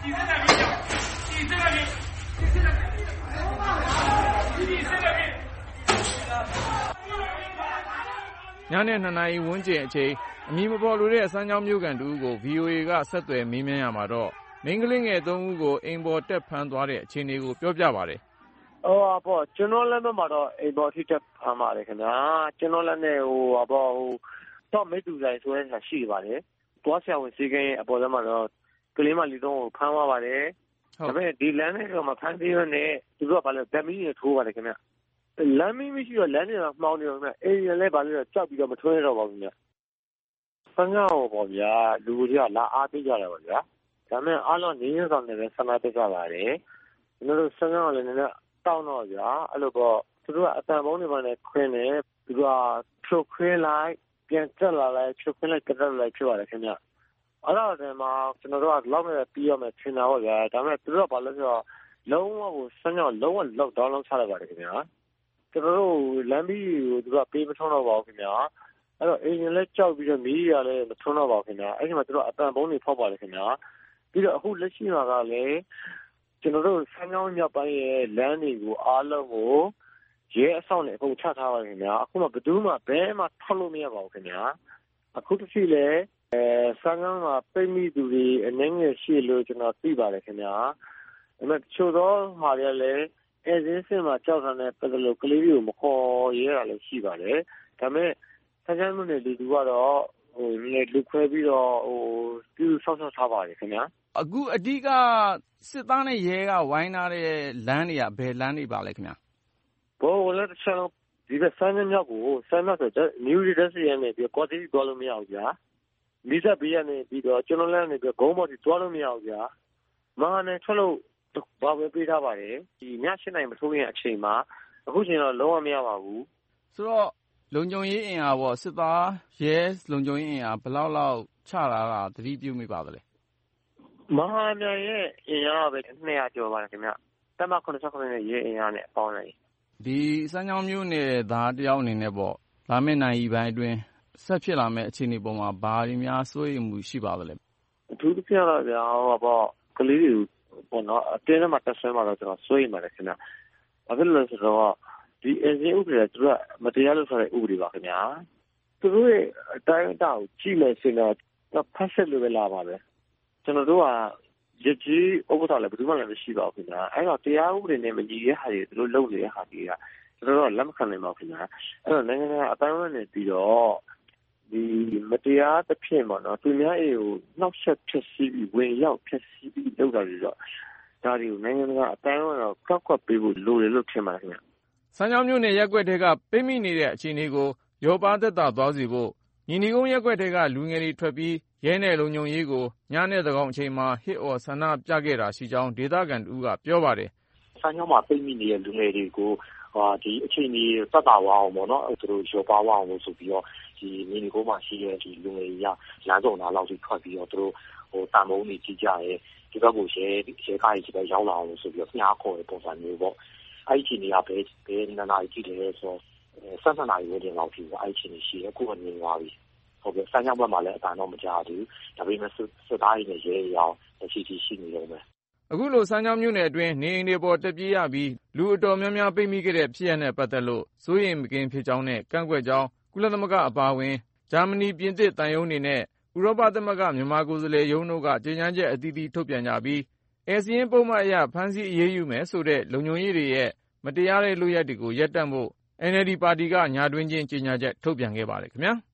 ညနေနှစ်နာရီဝန်းကျင်အချိန်အမည်မဖော်လိုတဲ့စမ်းချောင်းမြို့ကန်တူကို ဗီအိုအေ ကဆက်သွယ်မေးမြန်းရမှာတော့မိန်းကလေးငယ်သုံးဦးကိုအိမ်ပေါ်တက်ဖမ်းသွားတဲ့အခြေအနေကိုပြောပြပါတယ်ဟိုအပေါ်ကျွန်တော်လည်းမှာတော့အိမ်ပေါ်ထိတက်ဖမ်းပါတယ်ခင်ဗျာကျွန်တော်လည်းနဲ့ဟိုအပေါ်ဟိုတော့မိတူဆိုင်ဆိုရင်ရှိပါတယ်တွားဆရာဝန်စီကင်းအပေါ်လည်းမှာတော့ကလေးမလီတော့ဖမ်းသွားပါတယ်ဒါပေမဲ့ဒီလမ်းနဲ့တော့မဖမ်းသေးဘဲနဲ့သူတို့ကဘာလဲဗက်မီးနဲ့ထိုးပါတယ်ခင်ဗျလမ်းမီးမရှိတော့လမ်းတွေကမှောင်နေတော့ခင်ဗျအိမ်ရလည်းဘာလို့လဲကြောက်ပြီးတော့မထွန်းရတော့ပါဘူးခင်ဗျဆန်းကြောင်းပေါ့ဗျာလူတွေကလာအားပေးကြတယ်ပေါ့ဗျာဒါပေမဲ့အားလုံးနေရဆောင်နေပဲဆန္ဒပြကြပါတယ်ကျွန်တော်တို့ဆန်းကြောင်းလည်းနည်းနည်းတောင်းတော့ဗျာအဲ့လိုပေါ့သူတို့ကအတန်ပုံးတွေမှလည်းခွင်းနေသူတို့ကဖြိုခွင်းလိုက်ပြန်တက်လာလိုက်ဖြိုခွင်းလိုက်တက်လာလိုက်ဖြစ်ပါတယ်ခင်ဗျအဲ့တော့ဒီမှာကျွန်တော်တို့ကလောက်နေပြီးရမယ်ထင်တာပေါ့ဗျာဒါပေမဲ့သူတို့ကဘာလို့ဆိုတော့လုံးဝကိုဆန်းကြောင်းလုံးဝလောက်တောင်းလုံးချလိုက်ပါတယ်ခင်ဗျာကျွန်တော်တို့လမ်းပြီးကိုသူကပေးမထုံးတော့ပါဘူးခင်ဗျာအဲ့တော့အင်းလည်းကြောက်ပြီးတော့မီးရလည်းမထုံးတော့ပါဘူးခင်ဗျာအဲ့ဒီမှာသူတို့အတန်ပုံးတွေဖောက်ပါတယ်ခင်ဗျာပြီးတော့အခုလက်ရှိမှာကလည်းကျွန်တော်တို့ဆန်းချောင်းမြောက်ပိုင်းရဲ့လမ်းတွေကိုအားလုံးကိုရဲအဆောင်နဲ့အကုန်ချထားပါခင်ဗျာအခုမှဘယ်သူမှဘဲမှထောက်လို့မရပါဘူးခင်ဗျာအခုတည်းကလည်းအဲဆန်းချောင်းမှာပိတ်မိသူတွေအနေငယ်ရှိလို့ကျွန်တော်သိပါတယ်ခင်ဗျာဒါပေမဲ့ချို့တော့ဟာရလည်းအဲစင်းစင်မှာကြောက်တဲ့ပတ်သက်လို့ကလေးတွေကိုမခေါ်ရဲတာလည်းရှိပါတယ်ဒါပေမဲ့ဆန်းချောင်းမြို့နယ်လူတွေကတော့ဟိုလူခွဲပြီးတော့ဟိုပြုဆောက်ဆောက်ထားပါတယ်ခင်ဗျာအခုအဓိကစစ်သားနဲ့ရဲကဝိုင်းထားတဲ့လမ်းတွေကဘယ်လမ်းတွေပါလဲခင်ဗျာဘောလည်းတစ်ချက်လုံးဒီကစမ်းမြောက်ကိုစမ်းမြောက်ဆိုတော့ New Redemption ရနေပြီးကော်တီသွားလို့မရဘူးဗျာမိသက်ဘေးကနေပြီးတော့ကျွန်တော်လည်းနေပြီးဂုံးပေါ်တီသွားလို့မရဘူးဗျာမဟာနဲ့ထွက်လို့ဘာပဲပေးထားပါတယ်ဒီညရှင်းနိုင်မထိုးရင်အချိန်မှာအခုချိန်တော့လုံးဝမရပါဘူးဆိုတော့လုံခြုံရေးအင်အားပေါ့စစ်သားရဲလုံခြုံရေးအင်အားဘယ်လောက်လောက်ချလာတာသတိပြုမိပါသလဲမဟာမြိုင်ရဲ့အင်အားပဲနှစ်ရာကျော်ပါတယ်ခင်ဗျတက်မခုနှစ်ခုနဲ့ရဲအင်အားနဲ့ပေါင်းလိုက်ဒီစမ်းချောင်းမျိုးနယ်သားတယောက်အနေနဲ့ပေါ့လာမယ့်နိုင်ရီပိုင်းအတွင်းဆက်ဖြစ်လာမယ့်အခြေအနေပေါ်မှာဘာတွေများစိုးရိမ်မှုရှိပါသလဲအထူးသဖြင့်တော့ဗျာဟောပေါ့ကလေးတွေပေါ့နော်အတင်းနဲ့မှတက်ဆွဲမှာတော့ကျွန်တော်စိုးရိမ်ပါတယ်ခင်ဗျဘာဖြစ်လို့လဲဆိုတော့ဒီအင်ဂျင်ဥပဒေကသူကမတရားလို့ဆိုတဲ့ဥပဒေပါခင်ဗျာသူတို့ရဲ့အတိုင်းအတာကိုကြည့်လိုက်ရင်တော့ဖတ်ဆက်လို့ပဲလာပါပဲကျွန်တော်တို့ကရကြီးဥပဒေလည်းဘယ်သူမှလည်းမရှိပါဘူးခင်ဗျာအဲ့တော့တရားဥပဒေနဲ့မညီတဲ့ဟာတွေသူတို့လုပ်နေတဲ့ဟာတွေကကျွန်တော်တို့လက်မခံနိုင်ပါဘူးခင်ဗျာအဲ့တော့နိုင်ငံကအတိုင်းအဝန်နဲ့ပြီးတော့ဒီမတရားတစ်ဖြစ်ပေါ့နော်သူများအေကိုနှောက်ယှက်ဖြစ်စီပြီးဝင်ရောက်ဖြစ်စီပြီးလုပ်တာတွေတော့ဒါတွေကိုနိုင်ငံကအတိုင်းအဝန်တော့ကောက်ကွက်ပေးဖို့လိုတယ်လို့ထင်ပါတယ်ခင်ဗျာစမ်းချောင်းမြို့နယ်ရက်ကွက်တွေကပိတ်မိနေတဲ့အခြေအနေကိုရောပါသက်သာသွားစေဖို့ညီနီကုန်းရက်ကွက်တွေကလူငယ်တွေထွက်ပြီးရဲနယ်လုံခြုံရေးကိုညနေသကောင်အချိန်မှာဟစ်အော်ဆန္ဒပြခဲ့တာရှိကြောင်းဒေသခံတူကပြောပါတယ်ဆန်းချောင်းမှာပိတ်မိနေတဲ့လူငယ်တွေကိုဟာဒီအချိန်ကြီးသက်သာသွားအောင်ပေါ့နော်သူတို့ရောပါသွားအောင်လို့ဆိုပြီးတော့ဒီညီနီကုန်းမှာရှိတဲ့ဒီလူငယ်တွေကလမ်းစုံသားလောက်ထိထွက်ပြီးတော့သူတို့ဟိုတန်မုံတွေကြည့်ကြရဲဒီဘက်ကိုရဲရဲကားကြီးပဲရောက်လာအောင်လို့ဆိုပြီးတော့ညခေါ်တဲ့ပုံစံမျိုးပေါ့အဲ့ဒီအချိန်ကြီးကဘယ်ဘယ်နာနာကြီးကြည့်တယ်ဆိုတော့ဆန်းဆန်းနာရီဝန်းကျင်လောက်ဖြစ်သွားအဲ့ဒီအချိန်ကြီးရှိတယ်အခုကနေသွားပြီဟုတ်ကဲ့ဆန်းချောင်းဘက်မှာလည်းအတန်တော့မကြားဘူးဒါပေမဲ့စစ်သားတွေနဲ့ရဲတွေအောင်တချီချီရှိနေတယ်ပဲအခုလိုစမ်းချောင်းမြို့နယ်အတွင်းနေအိမ်တွေပေါ်တက်ပြေးရပြီးလူအတော်များများပိတ်မိခဲ့တဲ့ဖြစ်ရပ်နဲ့ပတ်သက်လို့စိုးရိမ်မကင်းဖြစ်ကြောင်းနဲ့ကန့်ကွက်ကြောင်းကုလသမဂ္ဂအပါအဝင်ဂျာမနီပြင်သစ်တန်ယုံတွေနဲ့ဥရောပသမဂ္ဂမြန်မာကိုယ်စားလှယ်ရုံးတို့ကကြေညာချက်အသီးသီးထုတ်ပြန်ကြပြီးအဲစီရင်ပုံမှန်အရဖမ်းဆီးအရေးယူမယ်ဆိုတဲ့လုံခြုံရေးတွေရဲ့မတရားတဲ့လုပ်ရပ်တွေကိုရပ်တန့်ဖို့ အန် အယ်လ် ဒီ ပါတီကညတွင်းချင်းကြေညာချက်ထုတ်ပြန်ခဲ့ပါတယ်ခင်ဗျာ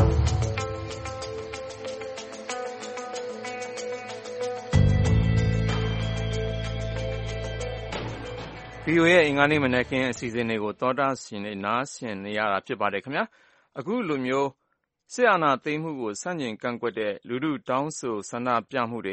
ဗီအိုအေရဲ့အင်္ဂါနေ့မနက်ခင်းအစီအစဉ်တွေကိုသောတာရှင်တွေနားဆင်နေရတာဖြစ်ပါတယ်ခင်ဗျာအခုလိုမျိုးစစ်အာဏာသိမ်းမှုကိုဆန့်ကျင်ကန့်ကွက်တဲ့လူထုတောင်းဆိုဆန္ဒပြမှုတွေ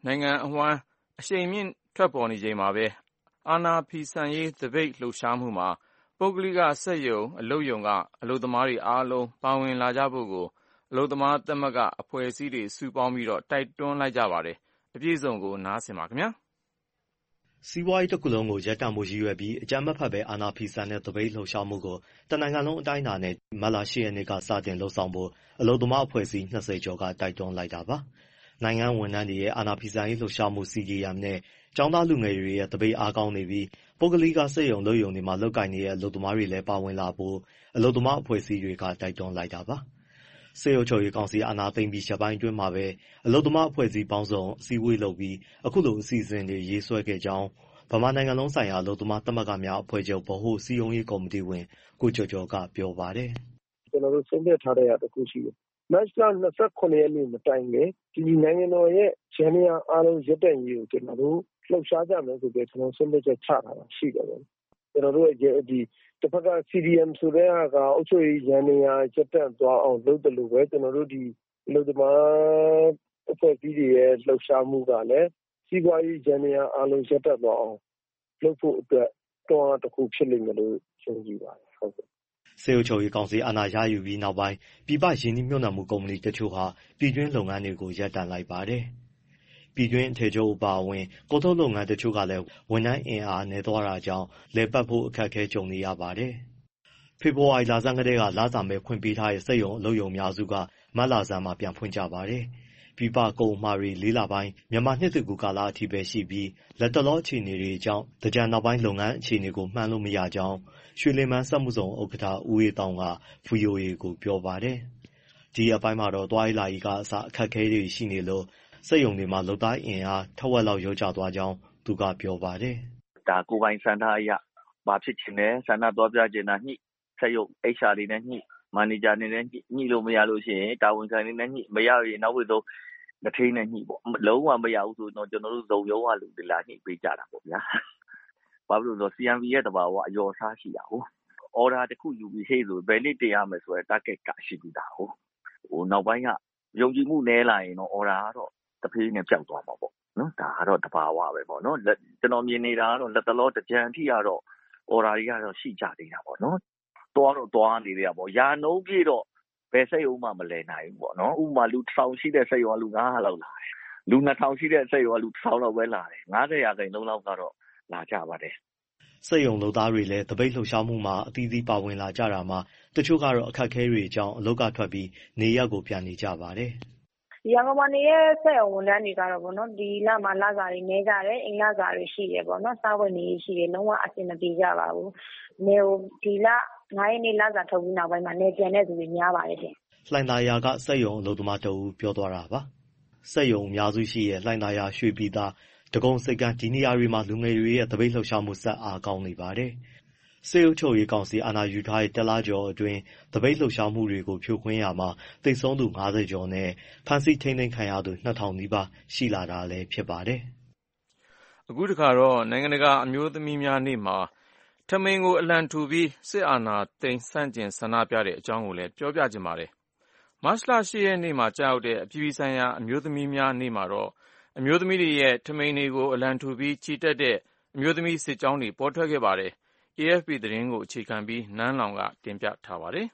နိုင်ငံအဝှမ်းအရှိန်မြင့်ထွက်ပေါ်နေချိန်မှာပဲအာဏာဖီဆန်ရေးသပိတ်လှုပ်ရှားမှုမှာပုဂ္ဂလိကစက်ရုံအလုပ်ရုံကအလုပ်သမားတွေအားလုံးပါဝင်လာကြဖို့ကိုအလုပ်သမားသမဂ္ဂအဖွဲ့အစည်းတွေစုပေါင်းပြီးတော့တိုက်တွန်းလိုက်ကြပါတယ်။အပြည့်အစုံကိုနားဆင်ပါခင်ဗျာ။စီးပွားရေးတစ်ခုလုံးကိုရပ်တန့်ဖို့ရည်ရွယ်ပြီးအကြမ်းမဖက်ပဲအာဏာဖီဆန်တဲ့သပိတ်လှုပ်ရှားမှုကိုတနိုင်ငံလုံးအတိုင်းအတာနဲ့မတ်လ၈ရက်နေ့ကစတင်လှုပ်ဆောင်ဖို့အလုပ်သမားအဖွဲ့အစည်း၂၀ကျော်ကတိုက်တွန်းလိုက်တာပါ။နိုင်ငံဝန်ထမ်းတွေရဲ့အာဏာဖီဆန်ရေးလှုပ်ရှားမှု စီ ဒီ အမ် နဲ့ကျောင်းသားလူငယ်တွေရဲ့သပိတ်အားကောင်းနေပြီးပုဂ္ဂလိကစက်ရုံလုပ်ရုံတွေမှာလုပ်ကိုင်နေတဲ့အလုပ်သမားတွေလည်းပါဝင်လာဖို့အလုပ်သမားအဖွဲ့အစည်းတွေကတိုက်တွန်းလိုက်တာပါ။စစ်အုပ်ချုပ်ရေးကောင်စီအာဏာသိမ်းပြီးရက်ပိုင်းအတွင်းမှာပဲအလုပ်သမားအဖွဲ့အစည်းပေါင်းစုံအစည်းအဝေးလုပ်ပြီးအခုလိုအစီအစဉ်တွေရေးဆွဲခဲ့ကြောင်းဗမာနိုင်ငံလုံးဆိုင်ရာအလုပ်သမားသမဂ္ဂများအဖွဲ့ချုပ်ဗဟိုစည်းရုံးရေးကော်မတီဝင်ကိုကျော်ကျော်ကပြောပါတယ်။ကျွန်တော်တို့ဆုံးဖြတ်ထားတဲ့အရာတစ်ခုရှိတယ်။မတ်လ၂၇ရက်နေ့မတိုင်ခင်ဒီနိုင်ငံတော်ရဲ့ရန်ရာအားလုံးရပ်တန့်ရေးကိုကျွန်တော်တို့လှုပ်ရှားကြမယ်ဆိုပြီးကျွန်တော်ဆုံးဖြတ်ချက်ချထားတာရှိတယ်ပေါ့။ကျွန်တော်တို့ရဲ့ဒီတစ်ဖက်က စီ ဒီ အမ် ဆိုတဲ့ဟာကအုပ်ချုပ်ရေးရန်ရာရပ်တန့်သွားအောင်လုပ်တယ်လို့ပဲကျွန်တော်တို့ဒီအလုပ်သမားအဖွဲ့အစည်းတွေရဲ့လှုပ်ရှားမှုကလည်းစီးပွားရေးရန်ရာအားလုံးရပ်တန့်သွားအောင်လုပ်ဖို့အတွက်တွန်းအားတစ်ခုဖြစ်လိမ့်မယ်လို့ယုံကြည်ပါတယ်ဟုတ်ကဲ့စစ်အုပ်ချုပ်ရေးကောင်စီအာဏာရယူပြီးနောက်ပိုင်းပြည်ပရင်းနှီးမြှုပ်နှံမှုကုမ္ပဏီတချို့ဟာပြည်တွင်းလုပ်ငန်းတွေကိုရပ်တန့်လိုက်ပါတယ်။ပြည်တွင်းအထည်ချုပ်အပါအဝင်ကုန်ထုတ်လုပ်ငန်းတချို့ကလည်းဝန်ထမ်းအင်အားနည်းသွားတာကြောင့်လည်ပတ်ဖို့အခက်အခဲကြုံနေရပါတယ်။ဖေဖော်ဝါရီလဆန်းကတည်းကလစာမဲ့ခွင့်ပေးထားတဲ့စက်ရုံအလုပ်ရုံအများစုကမတ်လဆန်းမှာပြန်ဖွင့်ကြပါတယ်။ပြည်ပကုန်မှာတွေလေးလပိုင်းမြန်မာနှစ်သစ်ကူးကာလအထိပဲရှိပြီးလက်တလောအခြေအနေတွေကြောင့်တကြံနောက်ပိုင်းလုပ်ငန်းအခြေအနေကိုမှန်းလို့မရကြောင်းရွှေလင်မန်းစက်မှုဇုံဥက္ကဋ္ဌဦးအေးတောင်က ဗွီအိုအေကိုပြောပါတယ်။ဒီအပိုင်းမှာတော့သွားရေးလာရေးကအစအခက်အခဲတွေရှိနေလို့စက်ရုံတွေမှာလုပ်သားအင်အားထက်ဝက်လောက်ရောကျသွားကြောင်းသူကပြောပါတယ်။ဒါကိုပိုင်စန္ဒအရဘာဖြစ်ချင်လဲစန္ဒသွားပြချင်တာညှိစက်ရုံ H R တွေနဲ့ညှိမန်နေဂျာတွေနဲ့ညှိလို့မရလို့ရှိရင်တာဝန်ခံတွေနဲ့ညှိမရရင်နောက်ဝက်တော့လက်ထိန်းနဲ့ညှိပေါ့လုံးဝမရဘူးဆိုတော့ကျွန်တော်တို့ဇုံရုံးကလူတွေလာညှိပေးကြတာပေါ့ဗျာ။ဘာလို့လဲဆိုတော့ စီ အမ် ဗီ ရဲ့တဘာဝအယော်စားရှိတာဟုတ်။ order တစ်ခုယူပြီးဟေ့ဆိုဘယ်နေ့တင်ရမယ်ဆိုတဲ့ target ကရှိပြီးသားဟုတ်။ဟိုနောက်ပိုင်းကယုံကြည်မှုနည်းလာရင်တော့ order ကတော့တဖြည်းနဲ့ပျောက်သွားမှာပေါ့နော်။ဒါကတော့တဘာဝပဲပေါ့နော်။ကျွန်တော်မြင်နေတာကတော့လက်တလောတကြံအထိကတော့ order တွေကတော့ရှိကြသေးတာပေါ့နော်။သွားတော့သွားနေတယ်ပေါ့။ရာနှုန်းပြည့်တော့ဘယ်စက်ရုံမှမလဲနိုင်ဘူးပေါ့နော်။ဥပမာလူတစ်ထောင်ရှိတဲ့စက်ရုံကလူ၅ရာလောက်လာတယ်။လူနှစ်ထောင်ရှိတဲ့စက်ရုံကလူတစ်ထောင်လောက်ပဲလာတယ်။၅၀ရာခိုင်နှုန်းလောက်ကတော့လာကြပါတယ်။စက်ရုံလုပ်သားတွေလည်းတပိတ်လှုပ်ရှားမှုမှာအသီးသီးပါဝင်လာကြတာမှာတချို့ကတော့အခက်အခဲတွေအကြောင်းအလုပ်ကထွက်ပြီးနေရပ်ကိုပြန်နေကြပါတယ်။ရန်ကုန်မှာနေတဲ့စက်ရုံဝန်ထမ်းတွေကတော့ပေါ့နော်ဒီလမှာလစာတွေနည်းကြတယ်အိမ်လစာတွေရှိတယ်ပေါ့နော်စားဝတ်နေရှိတယ်လုံးဝအဆင်မပြေကြပါဘူး။နေဒီလငါးရက်နေ့လစာထုတ်ပြီးနောက်ပိုင်းမှာနေပြန်တဲ့သူတွေများပါတယ်ရှင်။လှိုင်သာယာကစက်ရုံအလုပ်သမားတအူးပြောသွားတာပါ။စက်ရုံအများစုရှိရဲ့လှိုင်သာယာရွှေပြည်သာဒဂုံစိတ်ကန်းဒီနေရာတွေမှာလူငယ်တွေရဲ့တပိတ်လှုပ်ရှားမှုဆက်အားကောင်းနေပါတယ်။စစ်အုပ်ချုပ်ရေးကောင်စီအာဏာယူထားတဲ့တလကျော်အတွင်းတပိတ်လှုပ်ရှားမှုတွေကိုဖြိုခွင်းရမှာတိတ်ဆုံးသူ၅၀ကျော်နဲ့ဖမ်းဆီးထိန်းသိမ်းခံရသူနှစ်ထောင်နီးပါးရှိလာတာလည်းဖြစ်ပါတယ်။အခုတခါတော့နိုင်ငံတကာအမျိုးသမီးများနေ့မှာထမိန်ကိုအလံထူပြီးစစ်အာဏာသိမ်းဆန့်ကျင်ဆန္ဒပြတဲ့အကြောင်းကိုလည်းပြောပြချင်ပါတယ်။မတ်လ၈ရက်နေ့မှာကြာရောက်တဲ့အပြည်ပြည်ဆိုင်ရာအမျိုးသမီးများနေ့မှာတော့အမျိုးသမီးတွေရဲ့ထမိန်တွေကိုအလံထူပြီးချီတက်တဲ့အမျိုးသမီးစစ်ကြောင်းတွေပေါ်ထွက်ခဲ့ပါတယ်။ A F P သတင်းကိုအခြေခံပြီးနန်းလောင်ကတင်ပြထားပါတယ်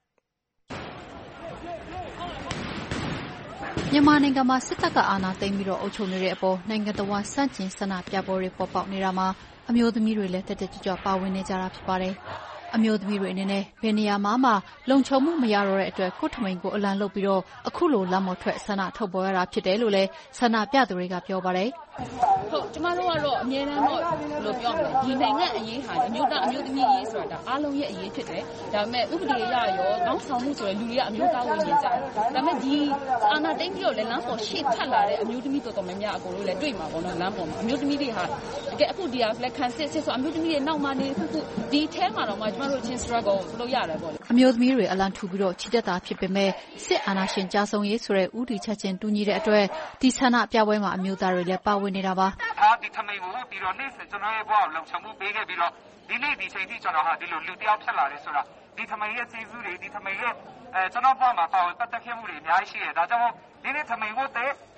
။မြန်မာနိုင်ငံမှာစစ်တပ်ကအာဏာသိမ်းပြီးတော့အုပ်ချုပ်နေတဲ့အပေါ်နိုင်ငံတော်ဝန်ဆန့်ကျင်ဆန္ဒပြပွဲတွေပေါ်ပေါက်နေတာမှာအမျိုးသမီးတွေလည်းတက်တက်ကြွကြွပါဝင်နေကြတာဖြစ်ပါတယ်။အမျိုးသမီးတွေအနေနဲ့ဘယ်နေရာမှာမှလုံခြုံမှုမရတော့တဲ့အတွက်ကိုယ်ထမိန်ကိုအလံလုပ်ပြီးတော့အခုလိုလမ်းပေါ်ထွက်ဆန္ဒထုတ်ပေါ်ရတာဖြစ်တယ်လို့လည်းဆန္ဒပြသူတွေကပြောပါတယ်။ဟုတ်ကျမတို့ကတော့အမြဲတမ်းတော့ဘယ်လိုပြောမလဲဒီနိုင်ငံအရေးဟာအမျိုးသားအမျိုးသမီးအရေးဆိုတာဒါအားလုံးရဲ့အရေးဖြစ်တယ်။ဒါပေမဲ့ဥပဒေအရရောကောင်းဆောင်မှုဆိုရယ်လူတွေကအမျိုးသားဝင်နေကြတယ်။ဒါပေမဲ့ဒီအာဏာသိမ်းပြီးတော့လည်းလမ်းပေါ်ရှေ့ထပ်လာတဲ့အမျိုးသမီးတော်တော်များများအကုန်လုံးလည်းတွေ့မှာပေါ့နော်လမ်းပေါ်မှာအမျိုးသမီးတွေဟာတကယ်အခုဒီဟာလည်းခံစစ်စစ်ဆိုအမျိုးသမီးတွေနောက်မှနေခုခုဒီထဲမှာတော့မှကျမတို့ချင်း struggle လုပ်ရတယ်ပေါ့လေအမျိုးသမီးတွေအလံထူပြီးတော့ချီတက်တာဖြစ်ပေမဲ့စစ်အာဏာရှင်ကြားဆုံးရေးဆိုတဲ့ဥတီချက်ချင်းတူညီတဲ့အတွက်ဒီဆန္ဒပြပွဲမှာအမျိုးသားတွေလည်းပါဝင်နေတာပါဟာဒီထမိန်ကိုပြီးတော့နေ့စဉ်ကျွန်တော်ရဲ့ဘဝကိုလုံခြုံမှုပေးခဲ့ပြီးတော့ဒီနေ့ဒီချိန်ထိကျွန်တော်ဟာဒီလိုလူတယောက်ဖြစ်လာတယ်ဆိုတာဒီထမိန်ရဲ့ကျေးဇူးတွေဒီထမိန်ရဲ့အဲကျွန်တော်ဘဝမှာပါဝင်ပတ်သက်ခဲ့မှုတွေအများကြီးရှိတယ်ဒါကြောင့်ဒီနေ့ထမိန်ကိုတဲ့အမျိုးသမီး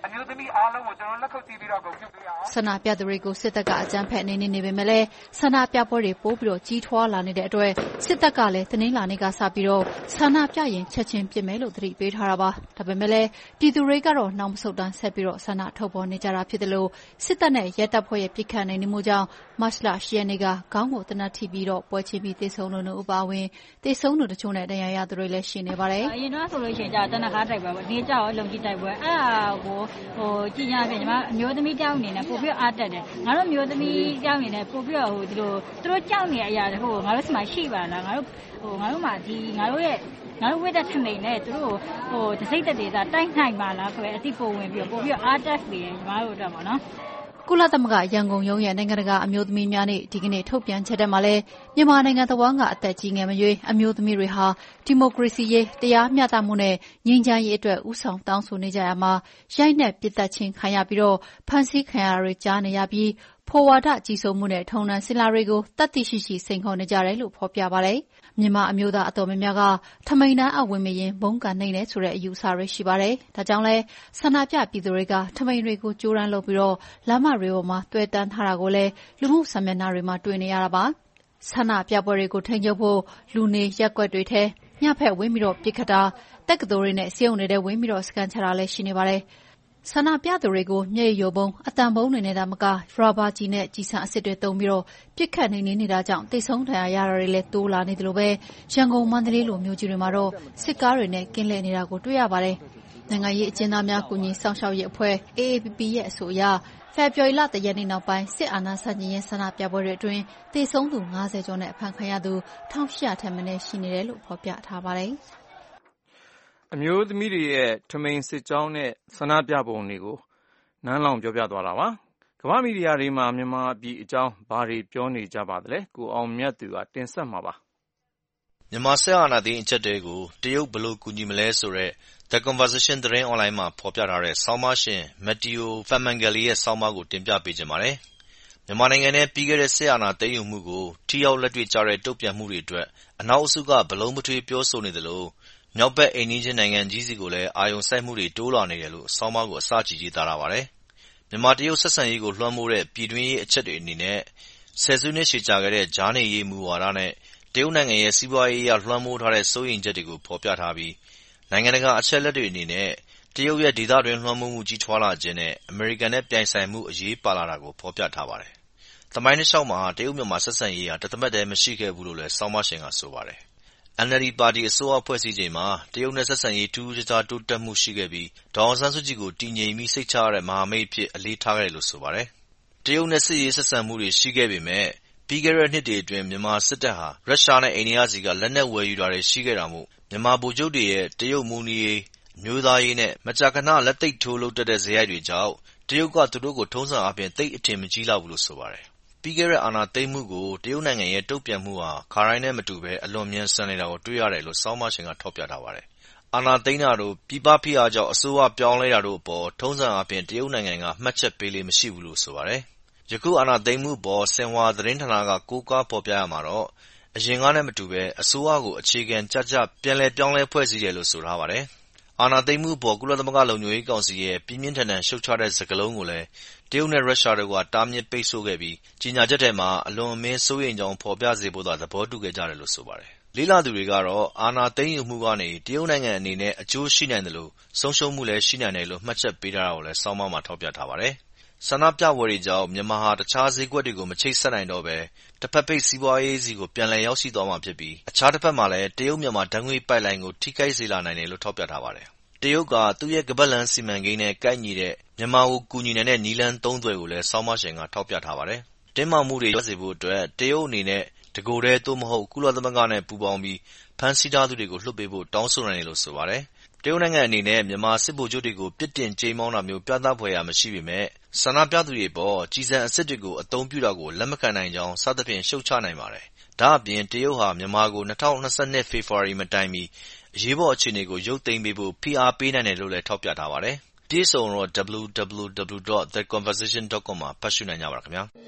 အားလုံးကိုကျွန်တော်လက်ခုပ်တီးပြီးတော့ဂုဏ်ပြုပေးအောင်ဆန္ဒပြသူတွေကိုစစ်တပ်ကအကြမ်းဖက်နေနေနေပေမဲ့လည်းဆန္ဒပြပွဲတွေပိုးပြီးတော့ကြီးထွားလာနေတဲ့အတွက်စစ်တပ်ကလည်းတင်းလာနေကစပြီးတော့ဆန္ဒပြရင်ချက်ချင်းပြစ်မယ်လို့သတိပေးထားတာပါဒါပေမဲ့လည်းပြည်သူတွေကတော့နောက်မဆုတ်တမ်းဆက်ပြီးတော့ဆန္ဒထုတ်ပေါ်နေကြတာဖြစ်တယ်လို့စစ်တပ်နဲ့ရဲတပ်ဖွဲ့ရဲ့ပြစ်ခတ်နေမှုကြောင့်မတ်လ၈ရက်နေ့ကခေါင်းကိုတနက်ထိပြီးတော့ပွဲချင်းပြီးတေဆုံးလို့ဥပအဝင်တေဆုံးလို့တချို့နဲ့တရားရသူတွေလည်းရှိနေပါတယ်အရင်တော့ဆိုလို့ရှိရင်ကြာတနခါတိုက်ပွဲပေါ့နေကြောက်လုံကြီးတိုက်ပွဲအဲ့ဒါကိုဟိုကြည်ညာပြင်ညီမအမျိုးသမီးကြောက်နေနဲ့ပို့ပြီးအားတက်တယ်ငါတို့မျိုးသမီးကြောက်နေနဲ့ပို့ပြီးတော့ဟိုဒီလိုသူတို့ကြောက်နေတဲ့အရာတွေဟိုငါတို့စမှရှိပါလားငါတို့ဟိုငါတို့မှဒီငါတို့ရဲ့ငါတို့ဝိတ္တထမိန်နဲ့သူတို့ဟိုတစိမ့်တက်တွေကတိုက်နိုင်ပါလားဆိုရယ်အတိပိုဝင်ပြီးပို့ပြီးတော့အားတက်ပြီးညီမတို့တော့ပေါ့နော်ကုလသမဂ္ဂရန်ကုန်ရုံးရဲ့နိုင်ငံတကာအမျိုးသမီးများနေ့ဒီကနေ့ထုတ်ပြန်ချက်ထဲမှာလည်းမြန်မာနိုင်ငံသဝန်းကအသက်ကြီးငယ်မရွေးအမျိုးသမီးတွေဟာဒီမိုကရေစီရေးတရားမျှတမှုနဲ့ငြိမ်းချမ်းရေးအတွက်ဦးဆောင်တောင်းဆိုနေကြရမှာရိုက်နှက်ပစ်တက်ခြင်းခံရပြီးတော့ဖမ်းဆီးခံရတာတွေကြားနေရပြီးဖော်ဝါဒကြီးစိုးမှုနဲ့ထုံနှံစင်လာတွေကိုတတ်သိရှိရှိစိန်ခေါ်နေကြတယ်လို့ဖော်ပြပါတယ်။မြန်မာအမျိုးသားအတော်များများကထမိန်တန်းအဝင်မရင်ဘုံကန်နေတယ်ဆိုတဲ့အယူအဆတွေရှိပါတယ်။ဒါကြောင့်လဲဆန္ဒပြပြည်သူတွေကထမိန်တွေကိုကြိုးရမ်းလုပ်ပြီးတော့လမ်းမတွေပေါ်မှာတွေ့တန်းထားတာကိုလည်းလူမှုစာမျက်နှာတွေမှာတွေ့နေရတာပါ။ဆန္ဒပြပွဲတွေကိုထိန်းချုပ်ဖို့လူနေရက်ကွက်တွေထဲညဖက်ဝင်းပြီးတော့ပြစ်ခတ်တာတက်ကတော်တွေနဲ့စီးုံနေတဲ့ဝင်းပြီးတော့စကန်ချတာလည်းရှိနေပါတယ်။ဆန္ဒပြသူတွေကိုမျက်ရည်ယိုပုံအတန်ပုံးတွေနဲ့ဒါမကရာဘာကြီးနဲ့ကြီးစံအစစ်တွေတုံပြီးတော့ပြစ်ခတ်နေနေနေတာကြောင့်တိတ်ဆုံးထန်ရရတာတွေလည်းတိုးလာနေတယ်လို့ပဲရန်ကုန်မန္တလေးလိုမျိုးကြီးတွေမှာတော့စစ်ကားတွေနဲ့ကင်းလှည့်နေတာကိုတွေ့ရပါတယ်။နိုင်ငံရေးအကျဉ်းသားများကူညီဆောင်ရှောက်ရေးအဖွဲ့ A A P P ရဲ့အဆိုအရဖေဖော်ဝါရီလတရက်နေ့နောက်ပိုင်းစစ်အာဏာရှင်ကြီးရဲ့ဆန္ဒပြပွဲတွေအတွင်းတိတ်ဆုံးသူ၅၀ကျော်နဲ့အဖမ်းခံရသူ၁၈၀၀ထက်မနည်းရှိနေတယ်လို့ဖော်ပြထားပါတယ်။အမျိုးသမီးတွေရဲ့ထမိန်စစ်ကြောင်းနဲ့ဆန္ဒပြပုံတွေကိုနန်းလောင်ပြောပြသွားတာပါကမ္ဘာမီဒီယာတွေမှာမြန်မာပြည်အကြောင်းဘာတွေပြောနေကြပါသလဲကိုအောင်မြတ်သူကတင်ဆက်မှာပါမြန်မာစစ်အာဏာသိမ်းအချက်တွေကိုတရုတ်ဘယ်လိုကူညီမလဲဆိုတဲ့ The Conversation သတင်းအွန်လိုင်းမှာဖော်ပြထားတဲ့ဆောင်းပါးရှင် Matteo Famangeli ရဲ့ဆောင်းပါးကိုတင်ပြပေးချင်ပါတယ်မြန်မာနိုင်ငံနဲ့ပြီးခဲ့တဲ့စစ်အာဏာသိမ်းယူမှုကိုထိရောက်လက်တွေ့ကျတဲ့တုံ့ပြန်မှုတွေအတွက်အနောက်အစုကဘလုံးမထွေးပြောဆိုနေသလိုမြောက်ဘက်အိမ်နီးချင်းနိုင်ငံကြီးစီကိုလည်းအာရုံစိုက်မှုတွေတိုးလာနေတယ်လို့ဆောင်းပါးကိုအစကြည့်ရေးသားထားပါတယ်။မြန်မာတရုတ်ဆက်ဆံရေးကိုလွှမ်းမိုးတဲ့ပြည်တွင်းရေးအချက်တွေအနေနဲ့ဆယ်စုနှစ်ရှည်ကြာခဲ့တဲ့ကြားနေရေးမူဝါဒနဲ့တရုတ်နိုင်ငံရဲ့စီးပွားရေးအရလွှမ်းမိုးထားတဲ့စိုးရိမ်ချက်တွေကိုဖော်ပြထားပြီးနိုင်ငံတကာအချက်အလက်တွေအနေနဲ့တရုတ်ရဲ့ဒေသတွင်းလွှမ်းမိုးမှုကြီးထွားလာခြင်းနဲ့အမေရိကန်နဲ့ပြိုင်ဆိုင်မှုအရေးပါလာတာကိုဖော်ပြထားပါတယ်။သမိုင်းတလျှောက်မှာတရုတ်မြန်မာဆက်ဆံရေးဟာတသမတ်တည်းမရှိခဲ့ဘူးလို့လည်းဆောင်းပါးရှင်ကဆိုပါတယ်။ N L D ပါတီအစိုးရဖွဲ့စည်းချိန်မှာတရုတ်နဲ့ဆက်ဆံရေးထူးထူးခြားခြားတိုးတက်မှုရှိခဲ့ပြီးဒေါ်အောင်ဆန်းစုကြည်ကိုတည်ငြိမ်ပြီးစိတ်ချရတဲ့မဟာမိတ်အဖြစ်အလေးထားခဲ့တယ်လို့ဆိုပါတယ်။တရုတ်နဲ့စစ်ရေးဆက်ဆံမှုတွေရှိခဲ့ပေမဲ့ပြီးခဲ့တဲ့နှစ်တွေအတွင်းမြန်မာစစ်တပ်ဟာရုရှားနဲ့အိန္ဒိယဆီကလက်နက်ဝယ်ယူတာတွေရှိခဲ့တာမို့မြန်မာဗိုလ်ချုပ်တွေရဲ့တရုတ်မူနီရေးအမျိုးသားရေးနဲ့မကြာခဏလက်သိပ်ထိုးလုပ်တတ်တဲ့ဇယိုက်တွေကြောင့်တရုတ်ကသူတို့ကိုထုံးစံအားဖြင့်သိပ်အထင်မကြီးလောက်ဘူးလို့ဆိုပါတယ်။ပြီးခဲ့တဲ့အာဏာသိမ်းမှုကိုတရုတ်နိုင်ငံရဲ့တုံ့ပြန်မှုဟာခါတိုင်းနဲ့မတူဘဲအလွန်မြန်ဆန်နေတာကိုတွေ့ရတယ်လို့ဆောင်းပါးရှင်ကထောက်ပြထားပါတယ်။အာဏာသိမ်းတာတို့ပြည်ပဖိအားကြောင့်အစိုးရပြောင်းလဲတာတို့အပေါ်ထုံးစံအားဖြင့်တရုတ်နိုင်ငံကမှတ်ချက်ပေးလေ့မရှိဘူးလို့ဆိုပါတယ်။ယခုအာဏာသိမ်းမှုအပေါ်ဆင်ဟွာသတင်းဌာနကကိုးကားဖော်ပြရမှာတော့အရင်ကနဲ့မတူဘဲအစိုးရကိုအခြေခံကျကျပြန်လည်ပြောင်းလဲဖွဲ့စည်းတယ်လို့ဆိုထားပါတယ်။အာဏာသိမ်းမှုအပေါ်ကုလသမဂ္ဂလုံခြုံရေးကောင်စီရဲ့ပြင်းပြင်းထန်ထန်ရှုတ်ချတဲ့စကားလုံးကိုလည်းတရုတ်နဲ့ရုရှားတို့ကတားမြစ်ပိတ်ဆို့ခဲ့ပြီးကြေညာချက်ထဲမှာအလွန်အမင်းစိုးရိမ်ကြောင်းဖော်ပြစေဖို့သာသဘောတူခဲ့ကြတယ်လို့ဆိုပါတယ်။လေ့လာသူတွေကတော့အာဏာသိမ်းယူမှုကနေတရုတ်နိုင်ငံအနေနဲ့အကျိုးရှိနိုင်သလိုဆုံးရှုံးမှုလည်းရှိနိုင်တယ်လို့မှတ်ချက်ပေးထားတာကိုလည်းဆောင်းပါးမှာထောက်ပြထားပါတယ်။ဆန္ဒပြပွဲတွေကြောင့်မြန်မာဟာတခြားဈေးကွက်တွေကိုမချိတ်ဆက်နိုင်တော့ဘဲတဖက်ပိတ်စီးပွားရေးဆီကိုပြန်လည်ရောက်ရှိသွားမှာဖြစ်ပြီးအခြားတဖက်မှာလည်းတရုတ်မြန်မာဓာတ်ငွေ့ပိုက်လိုင်းကိုထိခိုက်စေလာနိုင်တယ်လို့ထောက်ပြထားပါတယ်။တရုတ်ကသူ့ရဲ့ခါးပတ်လမ်းစီမံကိန်းနဲ့ကိုက်ညီတဲ့မြန်မာကိုကူညီနိုင်တဲ့နည်းလမ်းသုံးသွယ်ကိုလည်းဆောင်းပါးရှင်ကထောက်ပြထားပါတယ်။တင်းမာမှုတွေလျော့စေဖို့အတွက်တရုတ်အနေနဲ့တကိုယ်တည်းသို့မဟုတ်ကုလသမဂ္ဂနဲ့ပူးပေါင်းပြီးဖမ်းဆီးထားသူတွေကိုလွှတ်ပေးဖို့တောင်းဆိုနိုင်တယ်လို့ဆိုပါတယ်။တရုတ်နိုင်ငံအနေနဲ့မြန်မာစစ်ဗိုလ်ချုပ်တွေကိုပြစ်တင်ကြေးမောင်းတာမျိုးပြသဖွယ်ရာမရှိပေမဲ့ဆန္ဒပြသူတွေအပေါ်ကျည်ဆံအစစ်တွေကိုအသုံးပြုတာကိုလက်မခံနိုင်ကြောင်းစသဖြင့်ရှုတ်ချနိုင်ပါတယ်။ဒါ့အပြင်တရုတ်ဟာမြန်မာကို၂၀၂၂ဖေဖော်ဝါရီမတိုင်မီအရေးပေါ်အခြေအနေကိုရုပ်သိမ်းပေးဖို့ဖိအားပေးနိုင်တယ်လို့လည်းထောက်ပြထားပါတယ်။အပြည့်အစုံကိုတော့ double-u double-u double-u dot the conversation dot com မှာဖတ်ရှုနိုင်ကြပါခင်ဗျာ။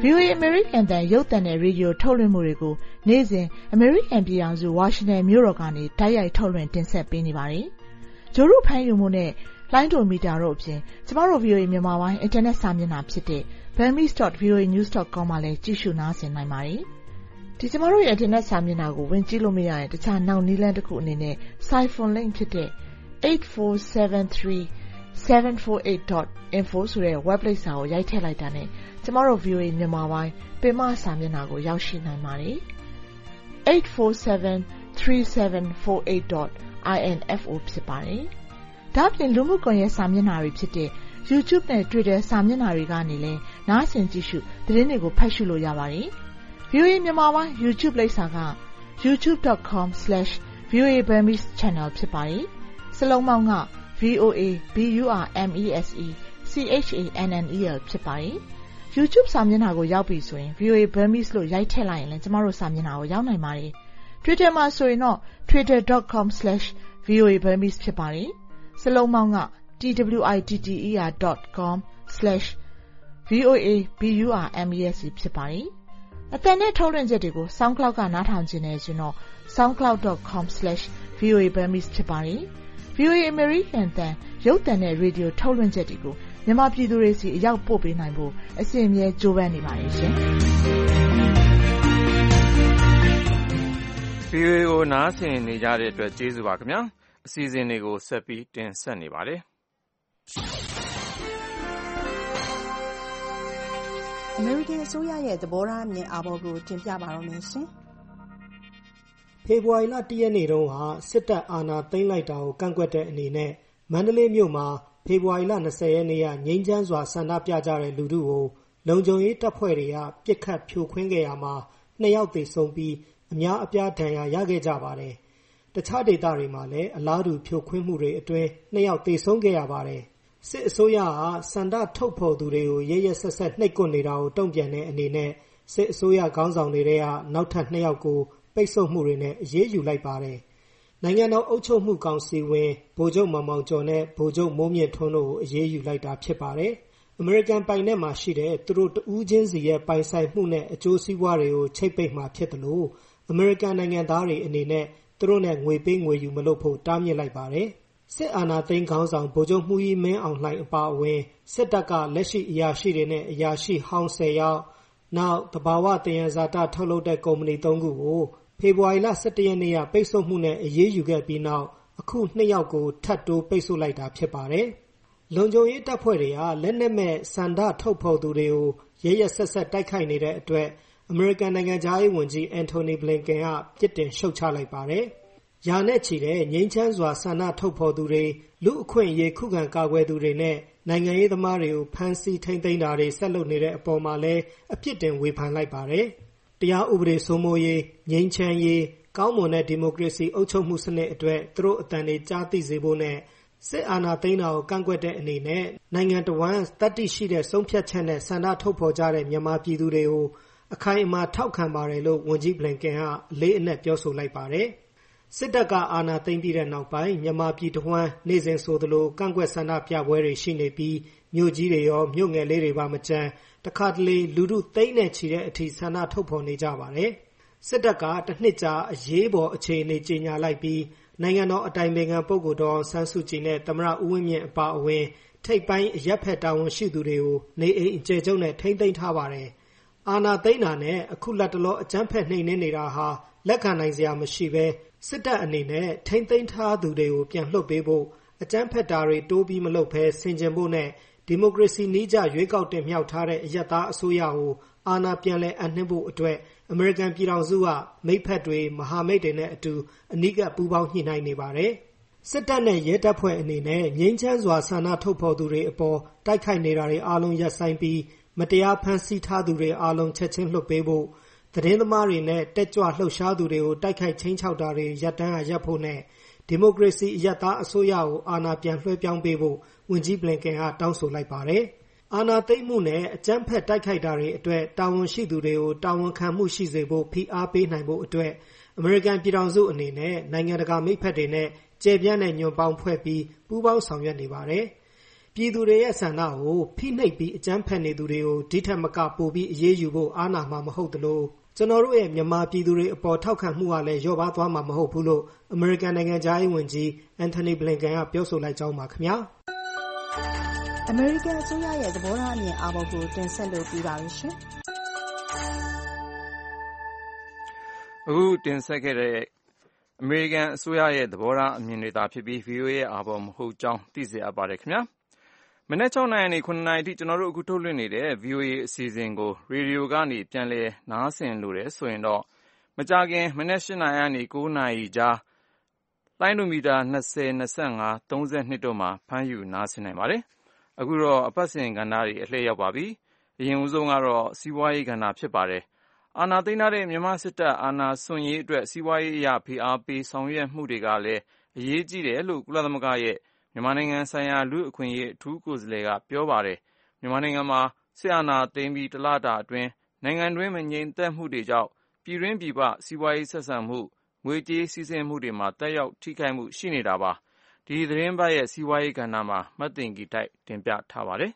ဗွီအိုအေ American တန်ရုပ်သံနဲ့ရေဒီယိုထုတ်လွှင့်မှုတွေကိုနေ့စဉ် American ပြည်ထောင်စု Washington မြို့တော်ကနေတိုက်ရိုက်ထုတ်လွှင့်တင်ဆက်ပေးနေပါတယ်။ဂျိုရုဖမ်းယူမှုနဲ့လိုင်းဒိုမီတာတို့အပြင်ကျမတို့ ဗွီအိုအေ မြန်မာပိုင်းအင်တာနက်စာမျက်နှာဖြစ်တဲ့ burmese dot v o a news dot com မှာလည်းကြည့်ရှုနားဆင်နိုင်ပါတယ်။ဒီကျမတို့ရဲ့အင်တာနက်စာမျက်နှာကိုဝင်ကြည့်လို့မရရင်တခြားနောက်နည်းလမ်းတစ်ခုအနေနဲ့ Siphon link ဖြစ်တဲ့ eight four seven three seven four eight dot info ဆိုတဲ့ web လိပ်စာကိုရိုက်ထည့်လိုက်တာနဲ့ကျမတို့ ဗွီအိုအေ မြန်မာပိုင်းပင်မစာမျက်နှာကိုရောက်ရှိနိုင်ပါတယ်။ eight four seven three seven four eight dot info ဖြစ်ပါတယ်။ဒါ့အပြင်လူမှုကွန်ရက်စာမျက်နှာတွေဖြစ်တဲ့ YouTube နဲ့ Twitter စာမျက်နှာတွေကနေလည်းနားဆင်ကြည့်ရှုသတင်းတွေကိုဖတ်ရှုလို့ရပါတယ်။ ဗွီအိုအေ မြန်မာပိုင်း YouTube လိပ်စာက youtube dot com slash v o a burmese channel ဖြစ်ပါတယ်။စလုံးပေါင်းက V O A B U R M E S E C H A N N E L ဖြစ်ပါတယ်။ YouTube စာမျက်နှာကိုရောက်ပြီဆိုရင် V O A Burmese လို့ရိုက်ထည့်လိုက်ရင်လည်းကျမတို့စာမျက်နှာကိုရောက်နိုင်ပါတယ်။ Twitter မှာဆိုရင်တော့ twitter dot com slash v o a burmese ဖြစ်ပါတယ်။စလုံးပေါင်းက twitter dot com slash v o a b u r m e s e ဖြစ်ပါတယ်။အသံနဲ့ထုတ်လွှင့်ချက်တွေကို SoundCloud ကနားထောင်ခြင်းနဲ့ဆိုတော့ soundcloud dot com slash v o a burmese ဖြစ်ပါတယ်။ ဗွီအိုအေ American တန်ရုပ်သံနဲ့ရေဒီယိုထုတ်လွှင့်ချက်တွေကိုမြန်မာပြည်သူတွေစီအရောက်ပို့ပေးနိုင်ဖို့အစဉ်အမြဲကြိုးပမ်းနေပါတယ်ရှင်။ဗွီအိုအေကိုနားဆင်နေကြတဲ့အတွက်ကျေးဇူးပါခင်ဗျာ။အစီအစဉ်တွေကိုဆက်ပြီးတင်ဆက်နေပါတယ်။ American အစိုးရရဲ့သဘောထားအမြင်အာဘော်ကိုတင်ပြပါတော့မယ်ရှင်။ဖေဖော်ဝါရီလတစ်ရက်နေ့တုန်းကစစ်တပ်အာဏာသိမ်းလိုက်တာကိုကန့်ကွက်တဲ့အနေနဲ့မန္တလေးမြို့မှာဖေဖော်ဝါရီလ၂၀ရက်နေ့ကငြိမ်းချမ်းစွာဆန္ဒပြကြတဲ့လူထုကိုလုံခြုံရေးတပ်ဖွဲ့တွေကပစ်ခတ်ဖြိုခွင်းခဲ့ရမှာနှစ်ယောက်သေဆုံးပြီးအများအပြားဒဏ်ရာရခဲ့ကြပါတယ်။တခြားဒေသတွေမှာလည်းအလားတူဖြိုခွင်းမှုတွေအတွင်းနှစ်ယောက်သေဆုံးခဲ့ရပါတယ်။စစ်အစိုးရကဆန္ဒထုတ်ဖော်သူတွေကိုရဲရဲဆက်ဆက်နှိပ်ကွပ်နေတာကိုတုံ့ပြန်တဲ့အနေနဲ့စစ်အစိုးရခေါင်းဆောင်တွေကနောက်ထပ်နှစ်ယောက်ကိုပိတ်ဆို့မှုတွေနဲ့အရေးယူလိုက်ပါတယ်။နိုင်ငံတော်အုပ်ချုပ်မှုကောင်စီဝင်ဗိုလ်ချုပ်မောင်မောင်ကျော်နဲ့ဗိုလ်ချုပ်မိုးမြင့်ထွန်းတို့ကိုအရေးယူလိုက်တာဖြစ်ပါတယ်။ အမေရိကန်ပိုင်နက်မှာရှိတဲ့သူတို့တဦးချင်းစီရဲ့ပိုင်ဆိုင်မှုနဲ့အကျိုးစီးပွားတွေကိုချိတ်ပိတ်မှာဖြစ်တယ်လို့အမေရိကန်နိုင်ငံသားတွေအနေနဲ့သူတို့နဲ့ငွေပေးငွေယူမလုပ်ဖို့တားမြစ်လိုက်ပါတယ်။စစ်အာဏာသိမ်းခေါင်းဆောင်ဗိုလ်ချုပ်မှူးကြီးမင်းအောင်လှိုင်အပါအဝင်စစ်တပ်ကလက်ရှိအရာရှိတွေနဲ့အရာရှိဟောင်းဆယ်ယောက်နောက်သဘာဝသယံဇာတထုတ်လုပ်တဲ့ကုမ္ပဏီသုံးခုကိုဖေဖော်ဝါရီလ၁၁ရက်နေ့ကပိတ်ဆို့မှုနဲ့အရေးယူခဲ့ပြီးနောက်အခုနှစ်ယောက်ကိုထပ်တိုးပိတ်ဆို့လိုက်တာဖြစ်ပါတယ်။လုံခြုံရေးတပ်ဖွဲ့တွေကလက်နက်မဲ့ဆန္ဒထုတ်ဖော်သူတွေကိုရဲရဲဆက်ဆက်တိုက်ခိုက်နေတဲ့အတွက်အမေရိကန်နိုင်ငံသားရေးဝန်ကြီးအန်တိုနီဘလင်ကန်ကပြစ်တင်ရှုတ်ချလိုက်ပါတယ်။ရာနဲ့ချီတဲ့ငြိမ်းချမ်းစွာဆန္ဒထုတ်ဖော်သူတွေလူအခွင့်အရေးခုခံကာကွယ်သူတွေနဲ့နိုင်ငံရေးသမားတွေကိုဖမ်းဆီးထိန်းသိမ်းတာတွေဆက်လုပ်နေတဲ့အပေါ်မှာလည်းအပြစ်တင်ဝေဖန်လိုက်ပါတယ်။တရားဥပဒေစိုးမိုးရေးငြိမ်းချမ်းရေးကောင်းမွန်တဲ့ဒီမိုကရေစီအုပ်ချုပ်မှုစနစ်အတွက်သူတို့အသံတွေကြားသိစေဖို့နဲ့စစ်အာဏာသိမ်းတာကိုကန့်ကွက်တဲ့အနေနဲ့နိုင်ငံတော်ဝန်တတ်သိရှိတဲ့ဆုံးဖြတ်ချက်နဲ့ဆန္ဒထုတ်ဖော်ကြတဲ့မြန်မာပြည်သူတွေကိုအခိုင်အမာထောက်ခံပါတယ်လို့ဝန်ကြီးဘလင်ကန်ကအလေးအနက်ပြောဆိုလိုက်ပါတယ်။စစ်တပ်ကအာဏာသိမ်းပြီးတဲ့နောက်ပိုင်းမြန်မာပြည်တော်ဝန်နေ့စဉ်ဆိုသလိုကန့်ကွက်ဆန္ဒပြပွဲတွေရှိနေပြီးမြို့ကြီးတွေရောမြို့ငယ်လေးတွေပါမကျန်တခါတလေလူထုသိန်းနဲ့ချီတဲ့အထိဆန္ဒထုတ်ဖော်နေကြပါတယ်။စစ်တပ်ကတစ်နှစ်ကြာအရေးပေါ်အခြေအနေကြေညာလိုက်ပြီးနိုင်ငံတော်အတိုင်ပင်ခံပုဂ္ဂိုလ်ဒေါ်အောင်ဆန်းစုကြည်နဲ့သမ္မတဦးဝင်းမြင့်အပါအဝင်ထိပ်ပိုင်းအရပ်ဖက်တာဝန်ရှိသူတွေကိုနေအိမ်အကျယ်ချုပ်နဲ့ထိန်းသိမ်းထားပါတယ်။အာဏာသိမ်းတာနဲ့အခုလက်တလောအကြမ်းဖက်နှိမ်နင်းနေတာဟာလက်ခံနိုင်စရာမရှိဘဲစစ်တပ်အနေနဲ့ထိန်းသိမ်းထားသူတွေကိုပြန်လွှတ်ပေးဖို့အကြမ်းဖက်တာတွေတိုးပြီးမလုပ်ဘဲဆင်ခြင်ဖို့နဲ့ဒီမိုကရေစီနည်းကျရွေးကောက်တင်မြှောက်ထားတဲ့အရပ်သားအစိုးရကိုအာဏာပြန်လည်အပ်နှင်းဖို့အတွက်အမေရိကန်ပြည်ထောင်စုကမိတ်ဖက်တွေမဟာမိတ်တွေနဲ့အတူအနီးကပ်ပူးပေါင်းညှိနှိုင်းနေပါတယ်။စစ်တပ်နဲ့ရဲတပ်ဖွဲ့အနေနဲ့ငြိမ်းချမ်းစွာဆန္ဒထုတ်ဖော်သူတွေအပေါ်တိုက်ခိုက်နေတာတွေအားလုံးရပ်ဆိုင်းပြီးမတရားဖမ်းဆီးထားသူတွေအားလုံးချက်ချင်းလွှတ်ပေးဖို့သတင်းသမားတွေနဲ့တက်ကြွလှုပ်ရှားသူတွေကိုတိုက်ခိုက်ချင်းချောက်တာတွေရပ်တန်းအရပ်ဖို့နဲ့ဒီမိုကရေစီအရပ်သားအစိုးရကိုအာဏာပြန်လွှဲပြောင်းပေးဖို့ဝန်ကြီးဘလင်ကန်ကတောင်းဆိုလိုက်ပါတယ်။အာဏာသိမ်းမှုနဲ့အကြမ်းဖက်တိုက်ခိုက်တာတွေအတွက်တာဝန်ရှိသူတွေကိုတာဝန်ခံမှုရှိစေဖို့ဖိအားပေးနိုင်ဖို့အတွက်အမေရိကန်ပြည်ထောင်စုအနေနဲ့နိုင်ငံတကာမိတ်ဖက်တွေနဲ့ကျေပြန့်တဲ့ညွန့်ပေါင်းဖွဲ့ပြီးပူးပေါင်းဆောင်ရွက်နေပါတယ်။ပြည်သူတွေရဲ့ဆန္ဒကိုဖိနှိပ်ပြီးအကြမ်းဖက်နေသူတွေကိုဒီထက်မကပိုပြီးအရေးယူဖို့အာဏာမှာမဟုတ်သလိုကျွန်တော်တို့ရဲ့မြန်မာပြည်သူတွေအပေါ်ထောက်ခံမှုကလည်းလျော့ပါးသွားမှာမဟုတ်ဘူးလို့အမေရိကန်နိုင်ငံသားရေးဝန်ကြီးအန်ထိုနီဘလင်ကန်ကပြောဆိုလိုက်ကြောင်းပါခင်ဗျာအမေရိကန်အစိုးရရဲ့သဘောထားအမြင်အာဘော်ကိုတင်ဆက်လို့ပြီးပါပြီရှင်အခုတင်ဆက်ခဲ့တဲ့အမေရိကန်အစိုးရရဲ့သဘောထားအမြင်တွေသာဖြစ်ပြီး ဗီအိုအေ ရဲ့အာဘော်မဟုတ်ကြောင်းသိစေအပ်ပါတယ်ခင်ဗျာမနေ့၆နာရီကနေခုနှစ်နာရီအထိကျွန်တော်တို့အခုထုတ်လွှင့်နေတဲ့ ဗီအိုအေ အစီအစဉ်ကိုရေဒီယိုကနေပြန်လည်နားဆင်လို့တယ်ဆိုရင်တော့မကြာခင်မနေ့၈နာရီကနေ၉နာရီကြားလိုင်းဒိုမီတာ၂၀ ၂၅ ၃၂တို့မှာဖမ်းယူနားဆင်နိုင်ပါတယ်အခုတော့အပတ်စဉ်ကဏ္ဍတွေအလှည့်ရောက်ပါပြီအရင်ဦးဆုံးကတော့စီးပွားရေးကဏ္ဍဖြစ်ပါတယ်အာဏာသိမ်းထားတဲ့မြန်မာစစ်တပ်အာဏာစွန့်ရေးအတွက်စီးပွားရေးအရာဖိအားပေးဆောင်ရွက်မှုတွေကလည်းအရေးကြီးတယ်လို့ကုလသမဂ္ဂရဲ့မြန်မာနိုင်ငံဆိုင်ရာလူ့အခွင့်အရေးအထူးကိုယ်စားလှယ်ကပြောပါတယ်မြန်မာနိုင်ငံမှာစစ်အာဏာသိမ်းပြီးတလတာအတွင်းနိုင်ငံတွင်းမငြိမ်သက်မှုတွေကြောင့်ပြည်တွင်းပြည်ပစီးပွားရေးဆက်ဆံမှုငွေကြေးစီးဆင်းမှုတွေမှာတက်ရောက်ထိခိုက်မှုရှိနေတာပါဒီသတင်းပတ်ရဲ့စီးပွားရေးကဏ္ဍမှာမတ်တင်ကီတိုက်တင်ပြထားပါတယ်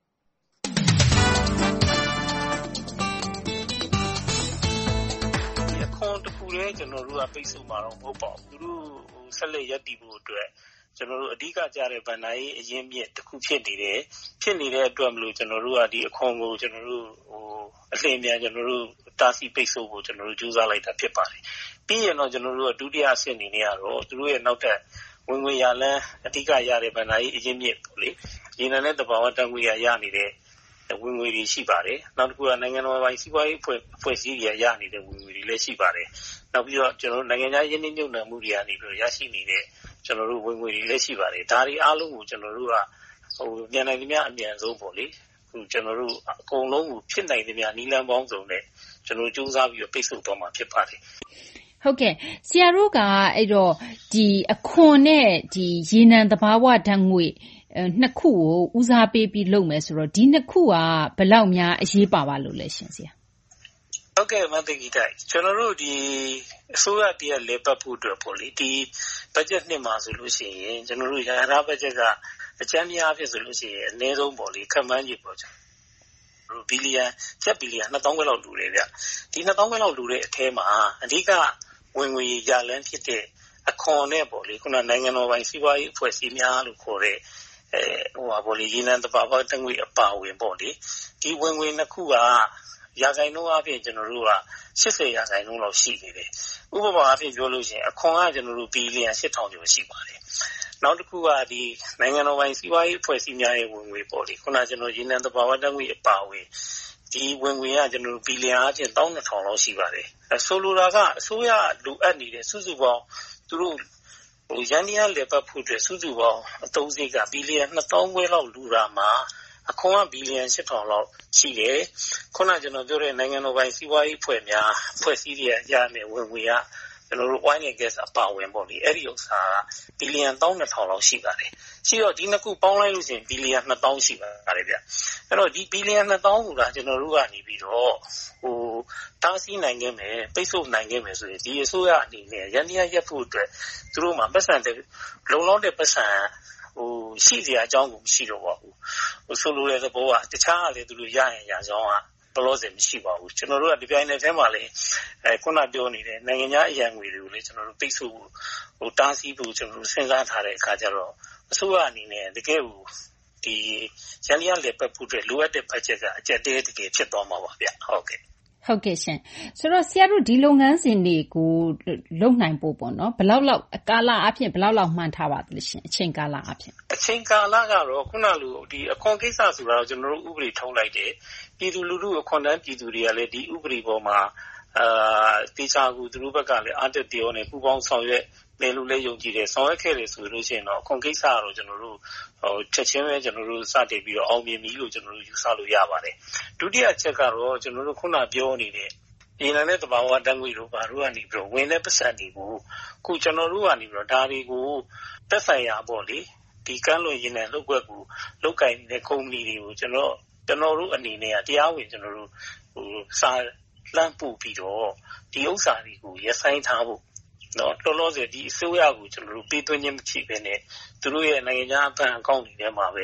ခွန်တခုလည်းကျွန်တော်တို့ကပိတ်ဆို့မှာတော့မဟုတ်ပါဘူးသူတို့ဆက်လက်ရပ်တည်ဖို့အတွက်ကျွန်တော်တို့အဓိကကြားတဲ့ဗန်နိုင်အရင်မြင့်တစ်ခုဖြစ်နေတယ်ဖြစ်နေတဲ့အတွက်မလို့ကျွန်တော်တို့ကဒီအခွန်ကိုကျွန်တော်တို့ဟိုအလင်းမြန်ကျွန်တော်တို့တာစီပိတ်ဆို့ဖို့ကျွန်တော်တို့ကြိုးစားလိုက်တာဖြစ်ပါတယ်ပြီးရင်တော့ကျွန်တော်တို့ကဒုတိယအဆင့်အနေနဲ့ကတော့သူတို့ရဲ့နောက်ထပ်ဝင်ငွေရလန်းအဓိကရတဲ့ဗန်နိုင်အရင်မြင့်ပေါ့လေဒီနေ့နဲ့တဘာဝတန်ငွေရရနေတဲ့ဝင်ငွေတွေရှိပါတယ်နောက်တစ်ခုကနိုင်ငံတော်ပိုင်းစီးပွားရေးအဖွဲ့အဖွဲ့အစည်းတွေရနေတဲ့ဝင်ငွေတွေလည်းရှိပါတယ်နောက်ပြီးတော့ကျွန်တော်တို့နိုင်ငံခြားရင်းနှီးမြှုပ်နှံမှုတွေကနေပြီးရရှိနေတဲ့ကျွန်တော်တို့ဝင်ငွေတွေလည်းရှိပါတယ်ဒါတွေအားလုံးကိုကျွန်တော်တို့ကဟိုမြန်နိုင်သမျှအမြန်ဆုံးပေါ့လေဟိုကျွန်တော်တို့အကုန်လုံးကိုဖြစ်နိုင်သမျှနီးလန်းပေါင်းစုံနဲ့ကျွန်တော်စူးစမ်းပြီးတော့ပိတ်ဆို့သွားမှာဖြစ်ပါတယ်ဟုတ်ကဲ့ဆရာတို့ကအဲ့တော့ဒီအခွန်နဲ့ဒီရေနံသဘာဝဓာတ်ငွေနှစ်ခုကိုဦးစားပေးပြီးလုပ်မယ်ဆိုတော့ဒီနှစ်ခုကဘယ်လောက်များအရေးပါပါလို့လဲရှင်ဆရာဟုတ်ကဲ့မသိကြီးတိုက်ကျွန်တော်တို့ဒီအစိုးရတည်းရဲ့လေပတ်ဖို့အတွက်ပေါ့လေဒီ budget နှစ်မှာဆိုလို့ရှိရင်ကျွန်တော်တို့ရဟန်း budget ကအကျဉ်းများဖြစ်ဆိုလို့ရှိရင်အနည်းဆုံးပေါ့လေခန့်မှန်းကြီးပေါ့ကျွန်တော်ဘီလီယံချက်ဘီလီယံနှစ်သောင်းခွဲလောက်လူတယ်ဗျဒီနှစ်သောင်းခွဲလောက်လူတဲ့အထဲမှာအဓိကဝင်ငွေရလန်းဖြစ်တဲ့အခွန်နဲ့ပေါ့လေခုနနိုင်ငံတော်ပိုင်းစီးပွားရေးအဖွဲ့အစည်းများလို့ခေါ်တဲ့အဲဟိုပါပေါ့လေရင်းနှံတဘာဝတငွေအပါဝင်ပေါ့လေဒီဝင်ငွေနှစ်ခုကရာခိုင်နှုန်းအပြင်ကျွန်တော်တို့က၈၀ရာခိုင်နှုန်းလောက်ရှိနေတယ်ဥပမာအဖြစ်ပြောလို့ရှိရင်အခွန်ကကျွန်တော်တို့ဘီလီယံ၈ထောင်ကျော်ရှိပါတယ်နောက်တစ်ခုကဒီနိုင်ငံတော်ပိုင်းစီးပွားရေးအဖွဲ့အစည်းများရဲ့ဝင်ငွေပေါ့လေခုနကျွန်တော်ရင်းနှံတဘာဝတငွေအပါဝင်ဒီဝင်ငွေကကျွန်တော်တို့ဘီလီယံအပြင်၁၂၀၀၀လောက်ရှိပါတယ်ဆိုလိုတာကအစိုးရလိုအပ်နေတဲ့စုစုပေါင်းသူတို့ဟိုရန်နီယာလေပတ်ဖို့အတွက်စုစုပေါင်းအသုံးစရိတ်ကဘီလီယံနှစ်သောင်းခွဲလောက်လူတာမှာအခွန်ကဘီလီယံ၈ထောင်လောက်ရှိတယ်ခုနကျွန်တော်ပြောတဲ့နိုင်ငံတော်ပိုင်းစီးပွားရေးဖွဲ့များဖွဲ့စည်းရရမယ်ဝင်ငွေကကျွန်တော်တို့ oil and gas အပါဝင်ပေါ့လေအဲ့ဒီဥစ္စာကဘီလီယံ၁၂၀၀၀လောက်ရှိပါတယ်ရှိတော့ဒီနှစ်ခုပေါင်းလိုက်လို့ရှိရင်ဘီလီယံနှစ်သောင်းရှိပါတယ်ဗျအဲ့တော့ဒီဘီလီယံနှစ်သောင်းကကျွန်တော်တို့ကနေပြီးတော့ဟိုတားဆီးနိုင်ခဲ့မယ်ပိတ်ဆို့နိုင်ခဲ့မယ်ဆိုရင်ဒီအစိုးရအနေနဲ့ရန်တရားရက်ဖို့အတွက်သူတို့မှာပတ်စံတဲ့လုံလောက်တဲ့ပတ်စံဟိုရှိစရာအကြောင်းကိုမရှိတော့ပါဘူးဟိုဆိုလိုတဲ့သဘောကတခြားကလည်းသူတို့ရရင်ရကြောင်းကဘလို့စင်မရှိပါဘူးကျွန်တော်တို့ကဒီပိုင်းနဲ့အဲမှာလေအဲခုနပြောနေတဲ့နိုင်ငံခြားအရန်ငွေတွေကိုလည်းကျွန်တော်တို့ပိတ်ဆို့ဖို့ဟိုတားဆီးဖို့ကျွန်တော်တို့စဉ်းစားထားတဲ့အခါကျတော့အစိုးရအနေနဲ့တကယ်ကိုဒီရန်ရလေပတ်ဖို့အတွက်လိုအပ်တဲ့ budget ကအကျက်တဲတကယ်ဖြစ်သွားမှာပါဗျဟုတ်ကဲ့ဟုတ်ကဲ့ရှင်ဆိုတော့ဆရာတို့ဒီလုပ်ငန်းစဉ်တွေကိုလုပ်နိုင်ဖို့ပေါ့နော်ဘယ်လောက်လောက်ကာလအဖြစ်ဘယ်လောက်လောက်မှန်းထားပါသလဲရှင်အချိန်ကာလအဖြစ်အချိန်ကာလကတော့ခုနလိုဒီအခွန်ကိစ္စဆိုတာတော့ကျွန်တော်တို့ဥပဒေထုတ်လိုက်တယ်ပြည်သူလူထုအခွန်တန်းပြည်သူတွေကလည်းဒီဥပဒေပေါ်မှာအာတေချာကူသူတို့ဘက်ကလည်းအတက်တရားနဲ့ပူပေါင်းဆောင်ရွက်တယ်လို့လည်းယုံကြည်တယ်ဆောင်ရွက်ခဲ့တယ်ဆိုလို့ရှိရင်တော့အခွန်ကိစ္စကတော့ကျွန်တော်တို့ဟိုချက်ချင်းပဲကျွန်တော်တို့စတင်ပြီးတော့အောင်မြင်ပြီလို့ကျွန်တော်တို့ယူဆလို့ရပါတယ်ဒုတိယချက်ကတော့ကျွန်တော်တို့ခုနပြောနေတဲ့ဒီနနဲ့တဘာဝတန်ငွေတို့ဘာတို့ကနေပြီးတော့ဝင်တဲ့ပတ်စံတွေကိုခုကျွန်တော်တို့ကနေပြီးတော့ဒါတွေကိုသက်ဆိုင်ရာပေါ့လေဒီကမ်းလွန်ရင်းနဲ့လောက်ွက်ကိုလောက်ကင်နေတဲ့ကုမ္ပဏီတွေကိုကျွန်တော်ကျွန်တော်တို့အနေနဲ့တရားဝင်ကျွန်တော်တို့ဟိုစာလမ်းပို့ပြီးတော့ဒီဥစ္စာတွေကိုရဆိုင်ထားဖို့နော်တော်တော်ဆိုဒီအစိုးရကိုကျွန်တော်တို့ပေးသွင်းခြင်းမရှိဘဲနဲ့သူတို့ရဲ့နိုင်ငံခြားအပန်းအကောင့်တွေထဲမှာပဲ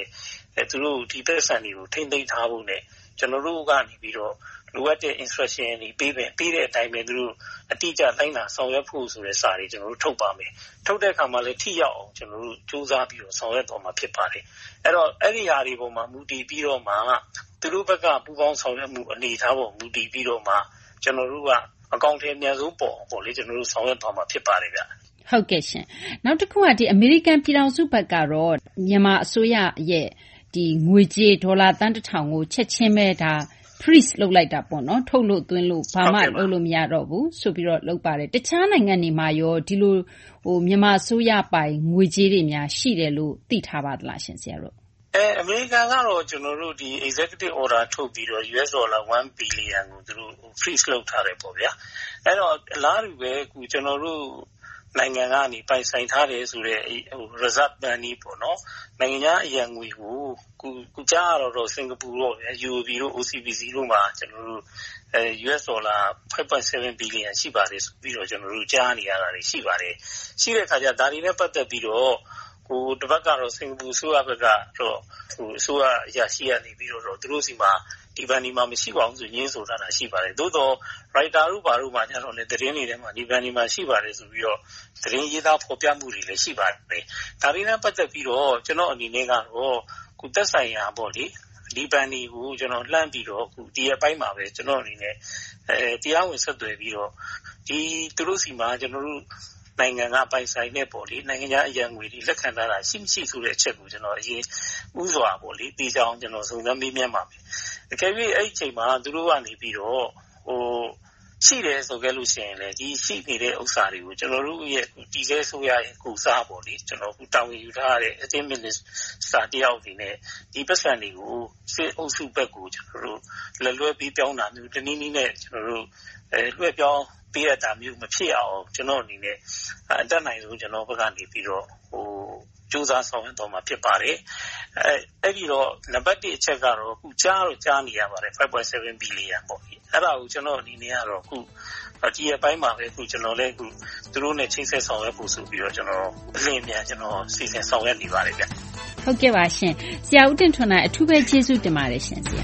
အဲသူတို့ဒီပတ်စံတွေကိုထိမ့်သိမ်းထားဖို့နဲ့ကျွန်တော်တို့ကနေပြီးတော့လိုအပ်တဲ့ instruction တွေပေးပင်ပေးတဲ့အတိုင်းပဲသူတို့အတိအကျလိုက်နာဆောင်ရွက်ဖို့ဆိုတဲ့စာတွေကျွန်တော်တို့ထုတ်ပါမယ်ထုတ်တဲ့အခါမှာလည်းထိရောက်အောင်ကျွန်တော်တို့စူးစမ်းပြီးတော့ဆောင်ရွက်တော်မှာဖြစ်ပါတယ်အဲ့တော့အဲ့ဒီဟာတွေပေါ်မှာမူတည်ပြီးတော့မှသူတို့ဘက်ကပူးပေါင်းဆောင်ရွက်မှုအနေထားပေါ်မူတည်ပြီးတော့မှကျွန်တော်တို့ကအကောင့်ထဲအများဆုံးပေါ်ပေါ့လေကျွန်တော်တို့ဆောင်ရွက်တော်မှာဖြစ်ပါတယ်ဗျဟုတ်ကဲ့ရှင်နောက်တစ်ခုကဒီအမေရိကန်ပြည်ထောင်စုဘက်ကတော့မြန်မာအစိုးရရဲ့ဒီငွေကြေးဒေါ်လာတန်းတစ်ထောင်ကိုချက်ချင်းပဲဒါ freeze လုပ်လိုက်တာပေါ့နော်ထုတ်လို့သွင်းလို့ဘာမှလုပ်လို့မရတော့ဘူးဆိုပြီးတော့လုပ်ပါတယ်တခြားနိုင်ငံတွေမှာရောဒီလိုဟိုမြန်မာအစိုးရပိုင်ငွေကြေးတွေများရှိတယ်လို့သိထားပါသလားရှင်ဆရာတို့အဲအမေရိကန်ကတော့ကျွန်တော်တို့ဒီ executive order ထုတ်ပြီးတော့ U S dollar one billion ကိုသူတို့ freeze လုပ်ထားတယ်ပေါ့ဗျာအဲ့တော့အလားတူပဲခုကျွန်တော်တို့နိုင်ငံကနေပိုင်ဆိုင်ထားတယ်ဆိုတဲ့ဟို reserve money ပေါ့နော်နိုင်ငံခြားအရန်ငွေကိုခုခုကြားရတော့စင်ကာပူတော့ U O B တို့ O C B C တို့မှာကျွန်တော်တို့အဲ U S dollar five point seven billion ရှိပါတယ်ဆိုပြီးတော့ကျွန်တော်တို့ကြားနေရတာတွေရှိပါတယ်ရှိတဲ့အခါကျဒါတွေနဲ့ပတ်သက်ပြီးတော့ဟိုတစ်ပတ်ကတော့စင်ကာပူဆိုရဘက်ကတော့ဟိုဆိုရအရာရှိရနေပြီးတော့သူတို့စီမှာဒီဘန်ဒီမှာမရှိပါဘူးဆိုညင်းဆိုတာတာရှိပါတယ်သို့တော့ writer တို့ဘာတို့မှညတော့လေသတင်းတွေထဲမှာဒီဘန်ဒီမှာရှိပါတယ်ဆိုပြီးတော့သတင်းရေးသားဖော်ပြမှုတွေလည်းရှိပါတယ်ဒါတွေနဲ့ပတ်သက်ပြီးတော့ကျွန်တော်အနေနဲ့ကတော့ခုသက်ဆိုင်ရာပေါ့လေဒီဘန်ဒီကိုကျွန်တော်လှမ်းပြီးတော့ခုဒီအပိုင်းမှာပဲကျွန်တော်အနေနဲ့အဲတရားဝင်ဆက်သွယ်ပြီးတော့ဒီသူတို့စီမှာကျွန်တော်တို့နိုင်ငံကပိုင်ဆိုင်တဲ့ပေါ့လေနိုင်ငံခြားအရန်ငွေတွေလက်ခံထားတာရှိမရှိဆိုတဲ့အချက်ကိုကျွန်တော်အရင်ဥစွာပေါ့လေတေချောင်းကျွန်တော်စုံစမ်းမေးမြန်းပါမယ်အကယ်၍အဲ့ဒီအချိန်မှာသူတို့ကနေပြီးတော့ဟိုရှိတယ်ဆိုကြလို့ရှိရင်လေဒီရှိနေတဲ့ဥစ္စာတွေကိုကျွန်တော်တို့ရဲ့ဒီကဲဆိုရရဲ့ကိုစားပေါ့လေကျွန်တော်ကတာဝန်ယူထားတဲ့အတင်းမင်းစာတယောက်ဒီနဲ့ဒီပတ်စံတွေကိုစစ်အုပ်စုဘက်ကိုကျွန်တော်တို့လွယ်လွယ်ပြီးပြောင်းတာမျိုးတနည်းနည်းနဲ့ကျွန်တော်တို့အဲလွှဲပြောင်းပေးရတာမျိုးမဖြစ်အောင်ကျွန်တော်အနေနဲ့အတက်နိုင်ဆုံးကျွန်တော်ဘက်ကနေပြီးတော့ဟိုစူးစမ်းဆောင်ရွက်တော့မှာဖြစ်ပါတယ်အဲအဲ့ဒီတော့နံပါတ်oneအချက်ကတော့အခုကြားတော့ကြားနေရပါတယ် five point seven billion ပေါ့အဲ့ဒါကိုကျွန်တော်အနေနဲ့ကတော့အခုဒီအပိုင်းမှာပဲအခုကျွန်တော်လည်းအခုသူတို့နဲ့ချိတ်ဆက်ဆောင်ရွက်ဖို့ဆိုပြီးတော့ကျွန်တော်အလင်းမြန်ကျွန်တော်စီစဉ်ဆောင်ရွက်နေပါတယ်ဗျဟုတ်ကဲ့ပါရှင်ဆရာဦးတင်ထွန်းနိုင်အထူးပဲကျေးဇူးတင်ပါတယ်ရှင်ဆရာ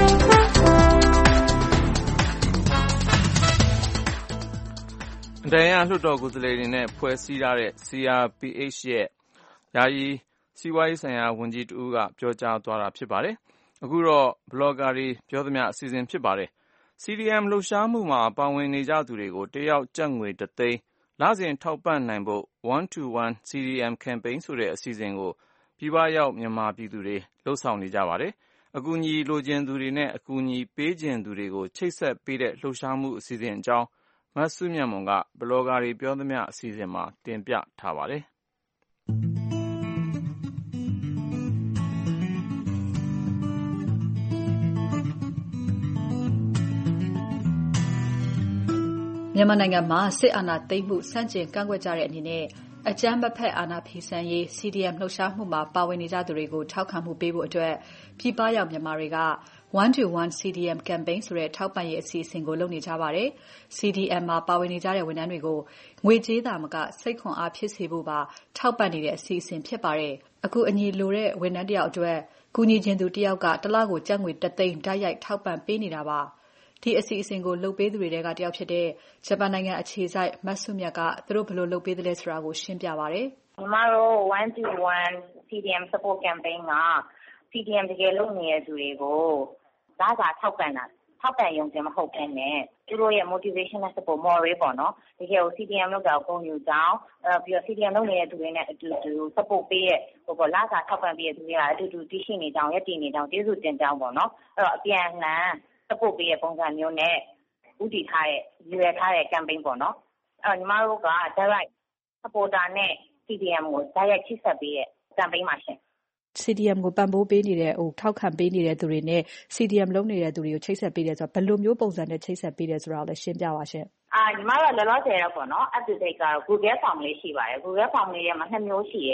တရားလွှတ်တော်ကိုယ်စားလှယ်တွေနဲ့ဖွဲ့စည်းထားတဲ့ C R P H ရဲ့ယာယီစီးပွားရေးဆိုင်ရာဝန်ကြီးတဦးကပြောကြားသွားတာဖြစ်ပါတယ်။အခုတော့ဘလော့ဂါတွေပြောသမျှအစီအစဉ်ဖြစ်ပါတယ်။ C D M လှုပ်ရှားမှုမှာပါဝင်နေကြသူတွေကိုတယောက်ကျပ်ငွေတစ်သိန်းလစဉ်ထောက်ပံ့နိုင်ဖို့ one to one C D M campaign ဆိုတဲ့အစီအစဉ်ကိုပြည်ပရောက်မြန်မာပြည်သူတွေလှုပ်ဆောင်နေကြပါတယ်။အကူအညီလိုချင်သူတွေနဲ့အကူအညီပေးချင်သူတွေကိုချိတ်ဆက်ပေးတဲ့လှုပ်ရှားမှုအစီအစဉ်အကြောင်းမဆုမြတ်မွန်ကဘလော့ဂါတွေပြောသမျှအစီအစဉ်မှာတင်ပြထားပါတယ်မြန်မာနိုင်ငံမှာစစ်အာဏာသိမ်းမှုစန့်ကျင်ကန့်ကွက်ကြတဲ့အနေနဲ့အကြမ်းမဖက်အာဏာဖီဆန်ရေး C D M လှုပ်ရှားမှုမှာပါဝင်နေကြသူတွေကိုထောက်ခံမှုပေးဖို့အတွက်ပြည်ပရောက်မြန်မာတွေက one to one C D M campaign ဆိုတဲ့ထောက်ပံ့ရေးအစီအစဉ်ကိုလုပ်နေကြပါတယ်။ C D M မှာပါဝင်နေကြတဲ့ဝန်ထမ်းတွေကိုငွေကြေးသာမကစိတ်ခွန်အားဖြစ်စေဖို့ပါထောက်ပံ့နေတဲ့အစီအစဉ်ဖြစ်ပါတယ်။အခုအညီလိုတဲ့ဝန်ထမ်းတယောက်အတွက်ကူညီခြင်းသူတယောက်ကတစ်လကိုကျပ်ငွေတစ်သိန်းတိုက်ရိုက်ထောက်ပံ့ပေးနေတာပါ။ဒီအစီအစဉ်ကိုလုပ်ပေးသူတွေကတယောက်ဖြစ်တဲ့ဂျပန်နိုင်ငံအခြေစိုက်မဆုမြတ်ကသူတို့ဘယ်လိုလုပ်ပေးသလဲဆိုတာကိုရှင်းပြပါတယ်။ညီမတို့ one to one C D M support campaign က C D M တကယ်လုပ်နေတဲ့သူတွေကိုလစာထောက်ပံ့တာထောက်ပံ့ရုံတင်မဟုတ်ဘဲနဲ့သူတို့ရဲ့ motivational support moral ပေါ့နော်တကယ်ကို C D M လုပ်တာကိုဂုဏ်ယူကြောင်းအဲပြီးတော့ C D M လုပ်နေတဲ့သူတွေနဲ့အတူတူ support ပေးရဲ့ဟိုပေါ့လစာထောက်ပံ့ပေးတဲ့သူတွေကအတူတူတည်ရှိနေကြောင်းရည်တည်နေကြောင်းကျေးဇူးတင်ကြောင်းပေါ့နော်အဲ့တော့အပြန်အလှန် support ပေးတဲ့ပုံစံမျိုးနဲ့ဥတည်ထားတဲ့ရွေထားတဲ့ campaign ပေါ့နော်အဲ့တော့ညီမတို့က direct supporter နဲ့ C D M ကို direct ချိတ်ဆက်ပေးတဲ့ campaign မှာရှင် C D M ကိုပံ့ပိုးပေးနေတဲ့ဟိုထောက်ခံပေးနေတဲ့သူတွေနဲ့ C D M လုပ်နေတဲ့သူတွေကိုချိတ်ဆက်ပေးတယ်ဆိုတော့ဘယ်လိုမျိုးပုံစံနဲ့ချိတ်ဆက်ပေးတယ်ဆိုတာကိုလည်းရှင်းပြပါရှင့်။အာညီမတို့လောလောဆယ်တော့ပေါ့နော် up to date ကတော့ Google Form လေးရှိပါတယ်။ Google Form လေးထဲမှာနှစ်မျိုးရှိရယ်။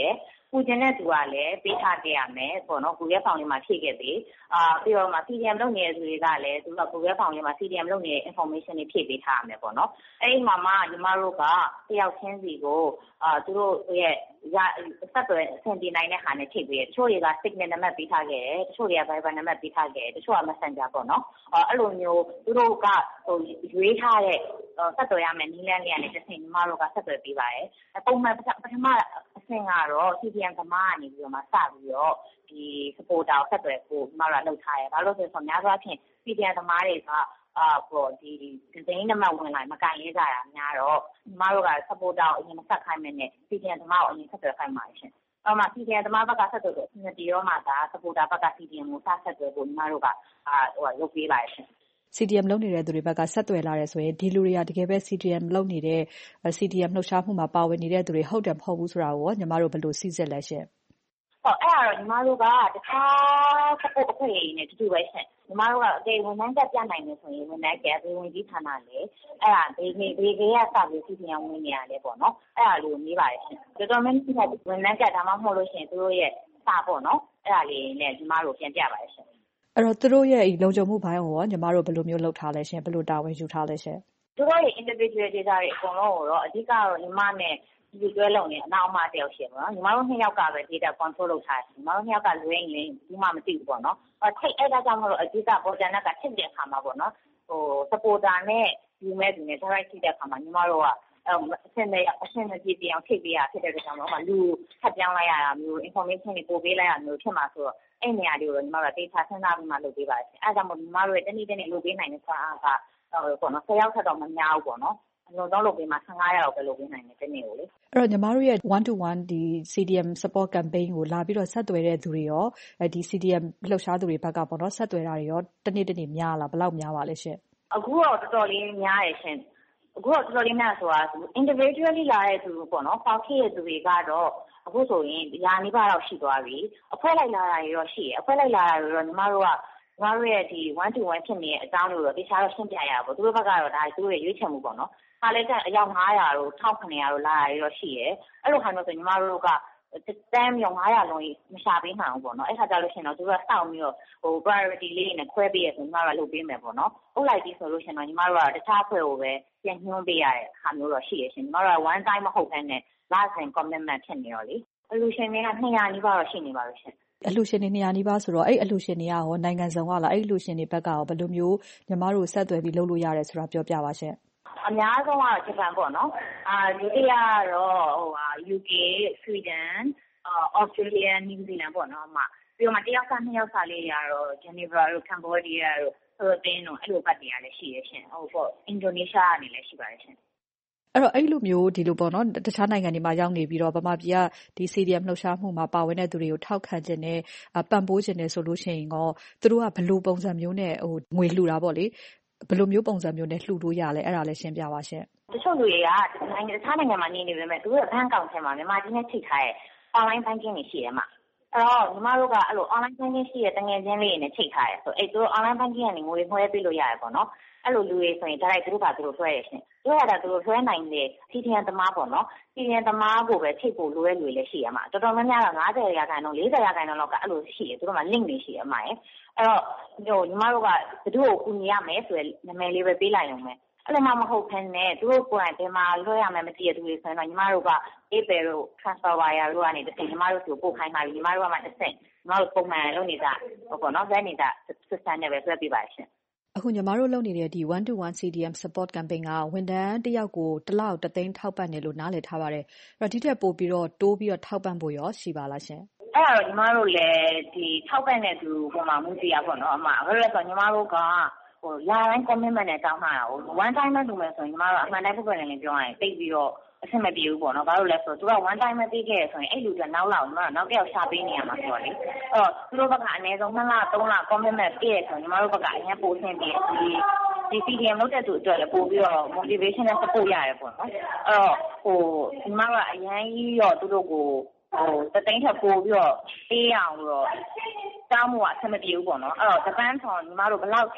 ပူကျင်တဲ့သူကလည်းပေးထားခဲ့ရမယ်ပေါ့နော် Google Form လေးမှာဖြည့်ခဲ့ပြီအာပြီးတော့မှ C D M လုပ်နေတဲ့သူတွေကလည်းသူက Google Form လေးမှာ C D M လုပ်နေတဲ့ information တွေဖြည့်ပေးထားရမယ်ပေါ့နော်အဲ့ဒီမှာမှညီမတို့ကတယောက်ချင်းစီကိုအာသူတို့ရဲ့ဆက်သွယ်အဆင်ပြေနိုင်တဲ့ဟာနဲ့ထိပ်ပေးတယ်တချို့တွေက signal နံပါတ်ပေးထားခဲ့တယ်တချို့တွေက Viber နံပါတ်ပေးထားခဲ့တယ်တချို့က Messenger ပေါ့နော်အဲ့လိုမျိုးသူတို့ကဟိုရွေးထားတဲ့ဆက်သွယ်ရမယ်နည်းလမ်းလေးကနေတစ်ဆင့်ညီမတို့ကဆက်သွယ်ပေးပါတယ်ပုံမှန်ပထမအဆင့်ကတော့ C D M သမားကနေပြီးတော့မှစပြီးတော့ဒီ supporter ကိုဆက်သွယ်ဖို့ညီမတို့ကလုပ်ထားတယ်ဘာလို့လဲဆိုတော့များသောအားဖြင့် C D M သမားတွေကအာပေါ်ဒီဒိန်းနံပါတ်ဝင်လာမကန်ရဲကြတာများတော့ညီမတို့က supporter ကိုအရင်ဆက်ခိုင်းမယ်နဲ့ C D M သမားကိုအရင်ဆက်သွယ်ခိုင်းပါရှင်အဲ့မှာ C D M သမားဘက်ကဆက်သွယ်လို့အဆင်ပြေတော့မှဒါ supporter ဘက်က C D M ကိုစဆက်သွယ်ဖို့ညီမတို့ကအာဟိုလုပ်ပေးပါရှင် C D M လုပ်နေတဲ့သူတွေဘက်ကဆက်သွယ်လာတယ်ဆိုရင်ဒီလူတွေကတကယ်ပဲ C D M လုပ်နေတဲ့ C D M လှုပ်ရှားမှုမှာပါဝင်နေတဲ့သူတွေဟုတ်တယ်မဟုတ်ဘူးဆိုတာကိုညီမတို့ဘယ်လိုစီစစ်လဲရှင်ဟောအဲ့ဒါတော့ညီမတို့ကတခြား support အဖွဲ့လေးနဲ့တူတူပဲရှင်ညီမတို့ကအကေဝန်ထမ်းတက်ပြနိုင်တယ်ဆိုရင်ဝန်ထမ်းကဘေးဝင်ကြီးဌာနလေအဲ့ဒါဘေးဘေးဘေးကစပြီး C D M ဝင်နေရတယ်ပေါ့နော်အဲ့ဒါလေးကိုမေးပါတယ်ရှင်တော်တော်များများဝန်ထမ်းတက်ဒါမှမဟုတ်လို့ရှင်သူတို့ရဲ့စာပေါ့နော်အဲ့ဒါလေးနဲ့ညီမတို့ပြန်ပြပါတယ်ရှင်အဲ့တော့သူတို့ရဲ့လုံခြုံမှုဘိုင်းကိုရောညီမတို့ဘယ်လိုမျိုးလုပ်ထားလဲရှင်ဘယ်လိုတာဝန်ယူထားလဲရှင်သူတို့ရဲ့ individual data တွေအကုန်လုံးကိုတော့အဓိကတော့ညီမနဲ့ဒီတွဲလုံးနဲ့အနောက်အမတယောက်ရှိပါတော့ညီမတို့နှစ်ယောက်ကပဲ data control လုပ်ထားတယ်ညီမတို့နှစ်ယောက်ကလွဲရင်လည်းဘူးမှမသိဘူးပေါ့နော်အဲ့ထိတ်အဲ့ဒါကြောင့်မလို့အဓိကပေါ်ကြတဲ့ကထိတ်တဲ့အခါမှာပေါ့နော်ဟို supporter နဲ့ယူမဲ့သူနဲ့ direct ထိတဲ့အခါမှာညီမတို့ကအဆင့်နဲ့အဆင့်နဲ့ကြည့်ပြအောင်ထိတ်ပေးရဖြစ်တဲ့အတွက်ကြောင့်တော့လူထပ်ပြောင်းလိုက်ရတာမျိုး information တွေပို့ပေးလိုက်ရမျိုးဖြစ်မှာဆိုတော့အဲ့နေရာလေးကိုညီမတို့တေချာစဉ်းစားပြီးမှလုပ်ပေးပါတယ်အဲ့ဒါကြောင့်မို့ညီမတို့ရဲ့တနည်းတနည်းလုပ်ပေးနိုင်တဲ့စာအားကပေါ့နော်ဆယ်ယောက်ထက်တော့မများဘူးပေါ့နော်အလုံးစုံလုပ်ပေးမှာfifteenယောက်ပဲလုပ်ပေးနိုင်တယ်တနေ့ကိုလေအဲ့တော့ညီမတို့ရဲ့ one to one ဒီ C D M support campaign ကိုလာပြီးတော့ဆက်သွယ်တဲ့သူတွေရောဒီ C D M လှုပ်ရှားသူတွေဘက်ကပေါ့နော်ဆက်သွယ်တာတွေရောတနေ့တနေ့များလားဘယ်လောက်များပါလဲရှင်အခုတော့တော်တော်လေးများတယ်ရှင်အခုတော့တော်တော်လေးများဆိုတာ individually လာတဲ့သူပေါ့နော်ပေါက်ခဲ့တဲ့သူတွေကတော့အခုဆိုရင်ရာနီးပါးတော့ရှိသွားပြီအဖွဲ့လိုက်လာတာတွေတော့ရှိတယ်အဖွဲ့လိုက်လာတာတွေတော့ညီမတို့ကညီမတို့ရဲ့ဒီ one to one ဖြစ်နေတဲ့အကြောင်းတွေကိုတော့တခြားတော့ရှင်းပြရတာပေါ့သူတို့ဘက်ကတော့ဒါသူတို့ရဲ့ရွေးချယ်မှုပေါ့နော်ဟာလည်းတဲ့အယောက်five hundredတို့one thousand five hundredတို့လာတာတွေတော့ရှိတယ်အဲ့လိုခါမျိုးဆိုညီမတို့ကတန်းမြောင်five hundredလုံးမရှာပေးနိုင်ဘူးပေါ့နော်အဲ့ခါကြလို့ရှိရင်တော့သူတို့ကစောင့်ပြီးတော့ဟို priority လေးနဲ့ခွဲပေးရဆိုညီမတို့ကလုပ်ပေးမယ်ပေါ့နော်ဟုတ်လိုက်ပြီဆိုလို့ရှိရင်တော့ညီမတို့ကတခြားအဖွဲ့ကိုပဲပြန်ညွှန်းပေးရတဲ့ခါမျိုးတော့ရှိရရှင်ညီမတို့က one time မဟုတ်ဘဲနဲ့ last time commitment ဖြစ်နေတော့လေအလူရှင်တွေကtwo hundredနီးပါးတော့ရှိနေပါလို့ရှင်အလှူရှင်တွေtwo hundredနီးပါးဆိုတော့အဲ့အလှူရှင်တွေကရောနိုင်ငံစုံကလားအဲ့အလှူရှင်တွေဘက်ကရောဘယ်လိုမျိုးညီမတို့ဆက်သွယ်ပြီးလုပ်လို့ရတယ်ဆိုတာပြောပြပါရှင်အများဆုံးကတော့ဂျပန်ပေါ့နော်အာဒုတိယကတော့ဟိုဟာ U K Sweden Australia New Zealand ပေါ့နော်အမပြီးတော့မှတယောက်ကနှစ်ယောက်စာလေးတွေကတော့ Geneva တို့ Cambodia တို့ Philippines တို့အဲ့လိုပတ်တွေကလည်းရှိရရှင်ဟိုပေါ့ Indonesia ကနေလည်းရှိပါတယ်ရှင်အဲ့တော့အဲ့လိုမျိုးဒီလိုပေါ့နော်တခြားနိုင်ငံတွေမှာရောက်နေပြီးတော့ဗမာပြည်ကဒီ C D M လှုပ်ရှားမှုမှာပါဝင်တဲ့သူတွေကိုထောက်ခံခြင်းနဲ့ပံ့ပိုးခြင်းနဲ့ဆိုလို့ရှိရင်တော့သူတို့ကဘယ်လိုပုံစံမျိုးနဲ့ဟိုငွေလှူတာပေါ့လေဘယ်လိုမျိုးပုံစံမျိုးနဲ့လှူလို့ရလဲအဲ့ဒါလည်းရှင်းပြပါရှင်တချို့လူတွေကနိုင်ငံတခြားနိုင်ငံမှာနေနေပေမဲ့သူတို့ရဲ့ဘဏ်အကောင့်ထဲမှာမြန်မာပြည်နဲ့ထိထားတဲ့ online banking တွေရှိတယ်မှာအဲ့တော့ညီမတို့ကအဲ့လို online banking ရှိတဲ့တငယ်ချင်းလေးတွေနဲ့ထိထားရဲဆိုအဲ့သူတို့ online banking ကနေငွေခွဲပေးလို့ရတယ်ပေါ့နော်အဲ့လိုလူတွေဆိုရင် direct သူတို့ကသူတို့လွှဲရရှင်သူတို့ကသူတို့လွှဲနိုင်တဲ့ C D M သမားပေါ့နော် C D M သမားကိုပဲထိဖို့လွှဲလူတွေလည်းရှိရမှာတော်တော်များများတော့fiftyရာခိုင်နှုန်းfortyရာခိုင်နှုန်းလောက်ကအဲ့လိုရှိတယ်သူတို့က link တွေရှိရမှာရယ်အဲ့တော့ဟိုညီမတို့ကဘယ်သူ့ကိုကူညီရမယ်ဆိုတဲ့နာမည်လေးပဲပေးလိုက်ရုံပဲအဲ့လိုမှမဟုတ်ဘဲနဲ့သူတို့ကိုယ်တိုင်ဘယ်မှာလွှဲရမယ်မသိရသူတွေဆိုရင်တော့ညီမတို့က PayPal တို့ Transfer Wire တို့ကနေတစ်ဆင့်ညီမတို့ကိုပို့ခိုင်းပါပြီညီမတို့ကမှတစ်ဆင့်ညီမတို့ပုံမှန်လုပ်နေတာဟိုပေါ့နော်ဇာတ်နေတာ system နဲ့ပဲဆွဲပြပါရှင်အခုညီမတို့လုပ်နေတဲ့ဒီ one to one C D M support campaign ကဝန်ထမ်းတစ်ယောက်ကိုတစ်လောက်တစ်သိန်းထောက်ပံ့တယ်လို့နားလည်ထားပါတယ်အဲ့တော့ဒီထက်ပိုပြီးတော့တိုးပြီးတော့ထောက်ပံ့ဖို့ရောရှိပါလားရှင်အဲ့တော့ညီမတို့လည်းဒီထောက်ပံ့တဲ့သူပုံမှန်မှုစီရပေါ့နော်အမဘာလို့လဲဆိုတော့ညီမတို့ကဟိုလာတိုင်း commitment နဲ့တောင်းထားတာဟို one time နဲ့လုပ်မယ်ဆိုရင်ညီမတို့အမှန်တိုင်းပုဂ္ဂိုလ်နဲ့ပြောရရင်တိတ်ပြီးတော့အဆင်မပြေဘူးပေါ့နော်ဘာလို့လဲဆိုတော့သူက one time နဲ့ပြီးခဲ့ရဆိုရင်အဲ့လူတွေနောက်လောက်ညီမတို့နောက်တစ်ယောက်ရှာပေးနေရမှာဆိုတော့လေအဲ့တော့သူတို့ဘက်ကအနည်းဆုံးtwoလthreeလ commitment ပြည့်ရဆိုရင်ညီမတို့ဘက်ကအရင်ပိုဆင်းပြီးဒီဒီ C D M လုပ်တဲ့သူအတွက်လည်းပို့ပြီးတော့ motivation နဲ့ support ရတယ်ပေါ့နော်အဲ့တော့ဟိုညီမတို့ကအရင်ကြီးတော့သူတို့ကိုဟိုတသိန်းထပ်ပို့ပြီးတော့ပေးအောင်တော့တောင်းမှုကအဆင်မပြေဘူးပေါ့နော်အဲ့တော့ဂျပန်ဆောင်ညီမတို့ဘယ်လောက်ထိ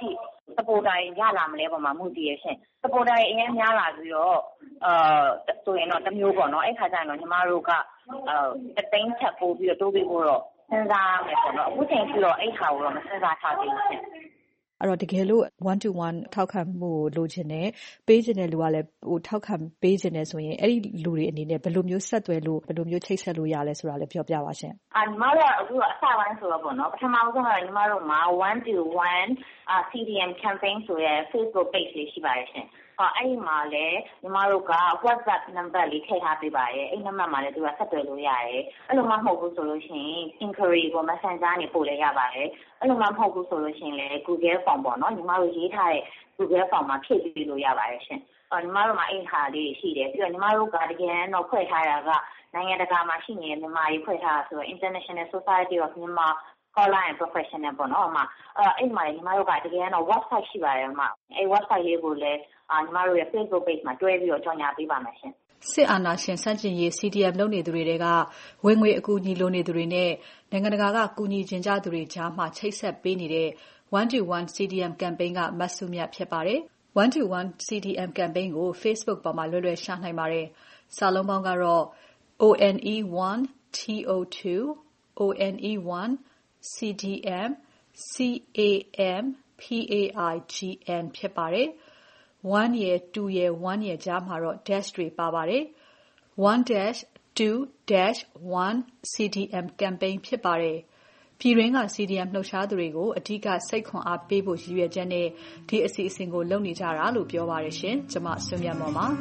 supporter တွေရလာမလဲပေါ်မှာမူတည်ရရှင် supporter တွေအရင်များလာပြီးတော့အာဆိုရင်တော့တစ်မျိုးပေါ့နော်အဲ့ခါကျရင်တော့ညီမတို့ကအဲတသိန်းချက်ပို့ပြီးတော့တိုးပြီးဖို့တော့စဉ်းစားမယ်ပေါ့နော်အခုချိန်ထိတော့အဲ့ခါကိုတော့မစဉ်းစားထားသေးဘူးရှင်အဲ့တော့တကယ်လို့ one to one ထောက်ခံမှုလိုချင်တယ်ပေးချင်တဲ့လူကလည်းဟိုထောက်ခံပေးချင်တယ်ဆိုရင်အဲ့ဒီလူတွေအနေနဲ့ဘယ်လိုမျိုးဆက်သွယ်လို့ဘယ်လိုမျိုးချိတ်ဆက်လို့ရလဲဆိုတာလည်းပြောပြပါရှင်အာညီမတို့အခုအစပိုင်းဆိုတော့ပေါ့နော်ပထမဆုံးကတော့ညီမတို့မှာ one to one အာ C D M campaign ဆိုရဲ Facebook page လေးရှိပါတယ်ရှင်အဲ့ဒီမှာလည်းညီမတို့က WhatsApp number လေးထည့်ထားပေးပါရဲ့အဲ့ number မှာလည်းသူကဆက်သွယ်လို့ရတယ်အဲ့လိုမှမဟုတ်ဘူးဆိုလို့ရှိရင် inquiry ကို Messenger နေပို့လည်းရပါတယ်အဲ့လိုမှမဟုတ်ဘူးဆိုလို့ရှိရင်လည်း Google Form ပေါ့နော်ညီမတို့ရေးထားတဲ့ Google Form မှာဖြည့်ပေးလို့ရပါတယ်ရှင်အော်ညီမတို့မှာအဲ့ဟာလေးရှိတယ်ပြီးတော့ညီမတို့ကတကယ်တော့ဖွဲ့ထားတာကနိုင်ငံတကာမှာရှိနေတဲ့မြန်မာရေးဖွဲ့ထားတာဆိုတော့ International Society of Myanmar Scholar and Professional ပေါ့နော်အမအဲ့အဲ့မှာညီမတို့ကတကယ်တော့ website ရှိပါတယ်အမအဲ့ website လေးကိုလည်းအာညီမတို့ရဲ့ Facebook page မှာတွဲပြီးတော့ကြော်ညာပေးပါမယ်ရှင်စစ်အာဏာရှင်စန့်ကျင်ရေး C D M လုပ်နေသူတွေကဝင်ငွေအကူအညီလိုနေသူတွေနဲ့နိုင်ငံတကာကကူညီချင်ကြသူတွေကြားမှာချိတ်ဆက်ပေးနေတဲ့ one to one C D M campaign ကမတ်စုမြတ်ဖြစ်ပါတယ်။ one to one C D M campaign ကို Facebook ပေါ်မှာလွယ်လွယ်ရှာနိုင်ပါတယ်။စာလုံးပေါင်းကတော့ O N E one T O two O N E one C D M C A M P A I G N ဖြစ်ပါတယ်။ one ရယ်twoရယ်oneရယ်ကြားမှာတော့ dash တွေပါပါတယ်။ one dash two dash one C D M campaign ဖြစ်ပါတယ်။ပြည်တွင်းက C D M လှုပ်ရှားသူတွေကိုအဓိကစိတ်ခွန်အားပေးဖို့ရည်ရွယ်ချက်နဲ့ဒီအစီအစဉ်ကိုလုပ်နေကြတာလို့ပြောပါတယ်ရှင်။ကျွန်မဆွေမြတ်မော်ပါ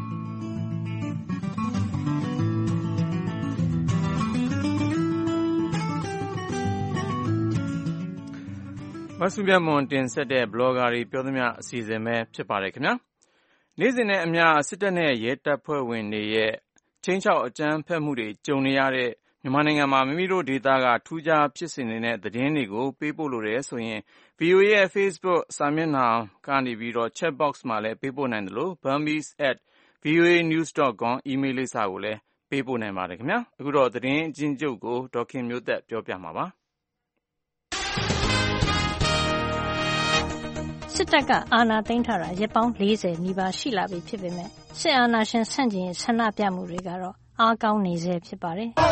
မဆုမြတ်မွန်တင်ဆက်တဲ့ blogger တွေပြောသမျှအစီအစဉ်ပဲဖြစ်ပါတယ်ခင်ဗျာနေ့စဉ်နဲ့အမျှစစ်တပ်နဲ့ရဲတပ်ဖွဲ့ဝင်တွေရဲ့ချင်းချောက်အကြမ်းဖက်မှုတွေကြုံနေရတဲ့မြန်မာနိုင်ငံမှာမိမိတို့ဒေသကထူးခြားဖြစ်စဉ်တွေနဲ့သတင်းတွေကိုပေးပို့လို့ရတယ်ဆိုရင် V O A ရဲ့ Facebook စာမျက်နှာကနေပြီးတော့ chat box မှာလည်းပေးပို့နိုင်တယ်လို့ burmese at v o a news dot com email လိပ်စာကိုလည်းပေးပို့နိုင်ပါတယ်ခင်ဗျာအခုတော့သတင်းအချင်းချုပ်ကိုဒေါက်ခင်မျိုးသက်ပြောပြမှာပါစစ်တပ်ကအာဏာသိမ်းထားတာရက်ပေါင်း၄၀နီးပါးရှိလာပြီဖြစ်ပေမဲ့စစ်အာဏာရှင်ဆန့်ကျင်ရေးဆန္ဒပြမှုတွေကတော့အားကောင်းနေဆဲဖြစ်ပါတယ်။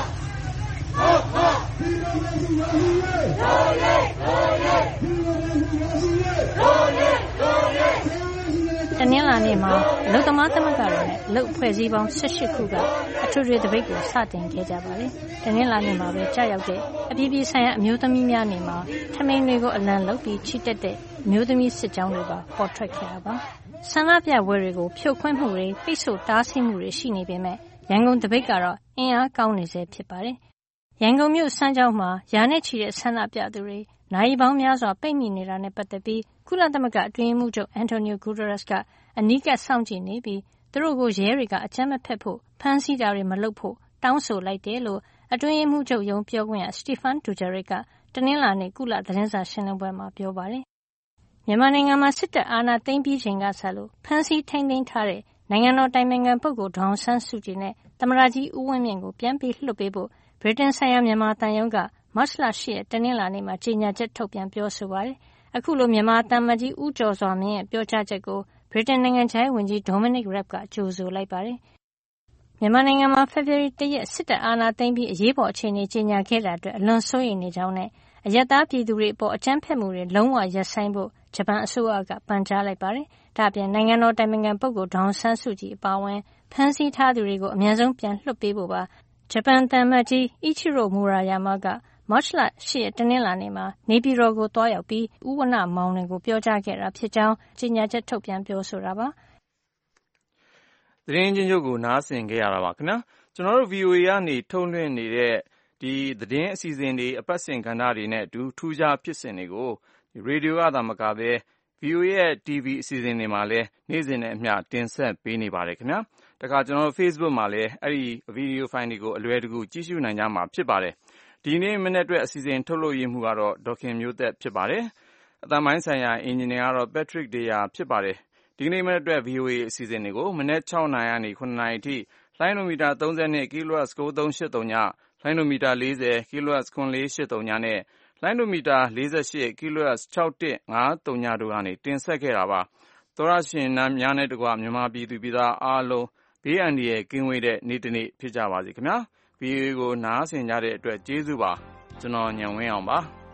တနင်္လာနေ့မှာအလုပ်သမားသမဂ္ဂတွေနဲ့အလုပ်အဖွဲ့အစည်းပေါင်း၁၈ခုကအထွေထွေသပိတ်ကိုစတင်ခဲ့ကြပါတယ်။တနင်္လာနေ့မှာပဲကြာရောက်တဲ့အပြည်ပြည်ဆိုင်ရာအမျိုးသမီးများနေ့မှာထမိန်တွေကိုအလံလုပ်ပြီးချီတက်တဲ့အမျိုးသမီးစစ်ကြောင်းတွေပါပေါ်ထွက်ခဲ့တာပါ။ဆန္ဒပြပွဲတွေကိုဖြိုခွင်းမှုတွေပိတ်ဆို့တားဆီးမှုတွေရှိနေပေမဲ့ရန်ကုန်သပိတ်ကတော့အင်အားကောင်းနေဆဲဖြစ်ပါတယ်။ရန်ကုန်မြို့စမ်းကြောင်းမှာရာနဲ့ချီတဲ့ဆန္ဒပြသူတွေနိုင်ပေါင်းများစွာပိတ်မိနေတာနဲ့ပတ်သက်ပြီးကုလသမဂ္ဂအတွင်းရေးမှူးချုပ်အန်တိုနီယိုဂူတာရက်စ်ကအနီးကပ်စောင့်ကြည့်နေပြီးသူတို့ကိုရဲတွေကအကြမ်းမဖက်ဖို့ဖမ်းဆီးတာတွေမလုပ်ဖို့တောင်းဆိုလိုက်တယ်လို့အတွင်းရေးမှူးချုပ်ရုံးပြောခွင့်ရစတီဖန်ဒူဂျာရစ်ကတနင်္လာနေ့ကုလသတင်းစာရှင်းလင်းပွဲမှာပြောပါတယ်။မြန်မာနိုင်ငံမှာစစ်တပ်အာဏာသိမ်းပြီးချိန်ကစလို့ဖမ်းဆီးထိန်းသိမ်းထားတဲ့နိုင်ငံတော်တိုင်ပင်ခံပုဂ္ဂိုလ်ဒေါ်အောင်ဆန်းစုကြည်နဲ့သမ္မတကြီးဦးဝင်းမြင့်ကိုပြန်ပြီးလွှတ်ပေးဖို့ဗြိတိန်ဆိုင်ရာမြန်မာသံရုံးကမတ်လ၈ရက်တနင်္လာနေ့မှာကြေညာချက်ထုတ်ပြန်ပြောဆိုပါတယ်။အခုလိုမြန်မာသံအမတ်ကြီးဦးကျော်စွာမင်းရဲ့ပြောကြားချက်ကိုဗြိတိန်နိုင်ငံခြားရေးဝန်ကြီးဒေါ်မနစ်ရက်ဘ်ကကြိုဆိုလိုက်ပါတယ်။မြန်မာနိုင်ငံမှာဖေဖေါ်ဝါရီလရက်စစ်တပ်အာဏာသိမ်းပြီးအရေးပေါ်အခြေအနေကြေညာခဲ့တာအတွက်အလွန်စိုးရိမ်နေကြောင်းနဲ့အရပ်သားပြည်သူတွေအပေါ်အကြမ်းဖက်မှုတွေလုံးဝရပ်ဆိုင်းဖို့ဂျပန်အစိုးရကပန်ကြားလိုက်ပါတယ်။ဒါ့အပြင်နိုင်ငံတော်တိုင်ပင်ခံပုဂ္ဂိုလ်ဒေါ်အောင်ဆန်းစုကြည်အပါအဝင်ဖမ်းဆီးထားသူတွေကိုအမြန်ဆုံးပြန်လွှတ်ပေးဖို့ပါဂျပန်သံအမတ်ကြီးအီချီရိုမူရာယာမကမတ်လ၈ရက်တနင်္လာနေ့မှာနေပြည်တော်ကိုသွားရောက်ပြီးဥဝဏမောင်တွေကိုပြောကြားခဲ့တာဖြစ်ကြောင်းကြေညာချက်ထုတ်ပြန်ပြောဆိုတာပါသတင်းချင်းချုပ်ကိုနားဆင်ခဲ့ရတာပါခင်ဗျာကျွန်တော်တို့ V O A ကနေထုတ်လွှင့်နေတဲ့ဒီသတင်းအစီအစဉ်တွေအပတ်စဉ်ကဏ္ဍတွေနဲ့အတူထူးခြားဖြစ်စဉ်တွေကိုရေဒီယိုကသာမကပဲ V O A ရဲ့ T V အစီအစဉ်တွေမှာလည်းနေ့စဉ်နဲ့အမျှတင်ဆက်ပေးနေပါတယ်ခင်ဗျာတခါကျွန်တော်တို့ Facebook မှာလည်းအဲ့ဒီဗီဒီယိုဖိုင်တွေကိုအလွယ်တကူကြည့်ရှုနိုင်ကြမှာဖြစ်ပါတယ်ဒီနေ့မနေ့အတွက်အစီအစဉ်ထုတ်လုပ်ရမှုကတော့ဒေါခင်မျိုးသက်ဖြစ်ပါတယ်အသံပိုင်းဆိုင်ရာအင်ဂျင်နီယာကတော့ Patrick Deya ဖြစ်ပါတယ်ဒီနေ့မနေ့အတွက် V O A အစီအစဉ်တွေကိုမနေ့၆နာရီကနေခုနှစ်နာရီအထိလိုင်းနိုမီတာ၃၂ kilohertz ၉၃၈၃ညလိုင်းနိုမီတာ၄၀ kilohertz ၉၄၈၃ညနဲ့လိုင်းဒိုမီတာ ၄၈ kHz ၆၁၅၀ တို့ကနေတင်ဆက်ခဲ့တာပါ။သောတရှင်များနဲ့တကွမြန်မာပြည်သူပြည်သားအားလုံးဘေးအန္တရာယ်ကင်းဝေးတဲ့နေ့တစ်နေ့ဖြစ်ကြပါစေခင်ဗျာ။ ဗွီအိုအေကိုနားဆင်ကြတဲ့အတွက်ကျေးဇူးပါ။ကျွန်တော်ဉာဏ်ဝင်းအောင်ပါ။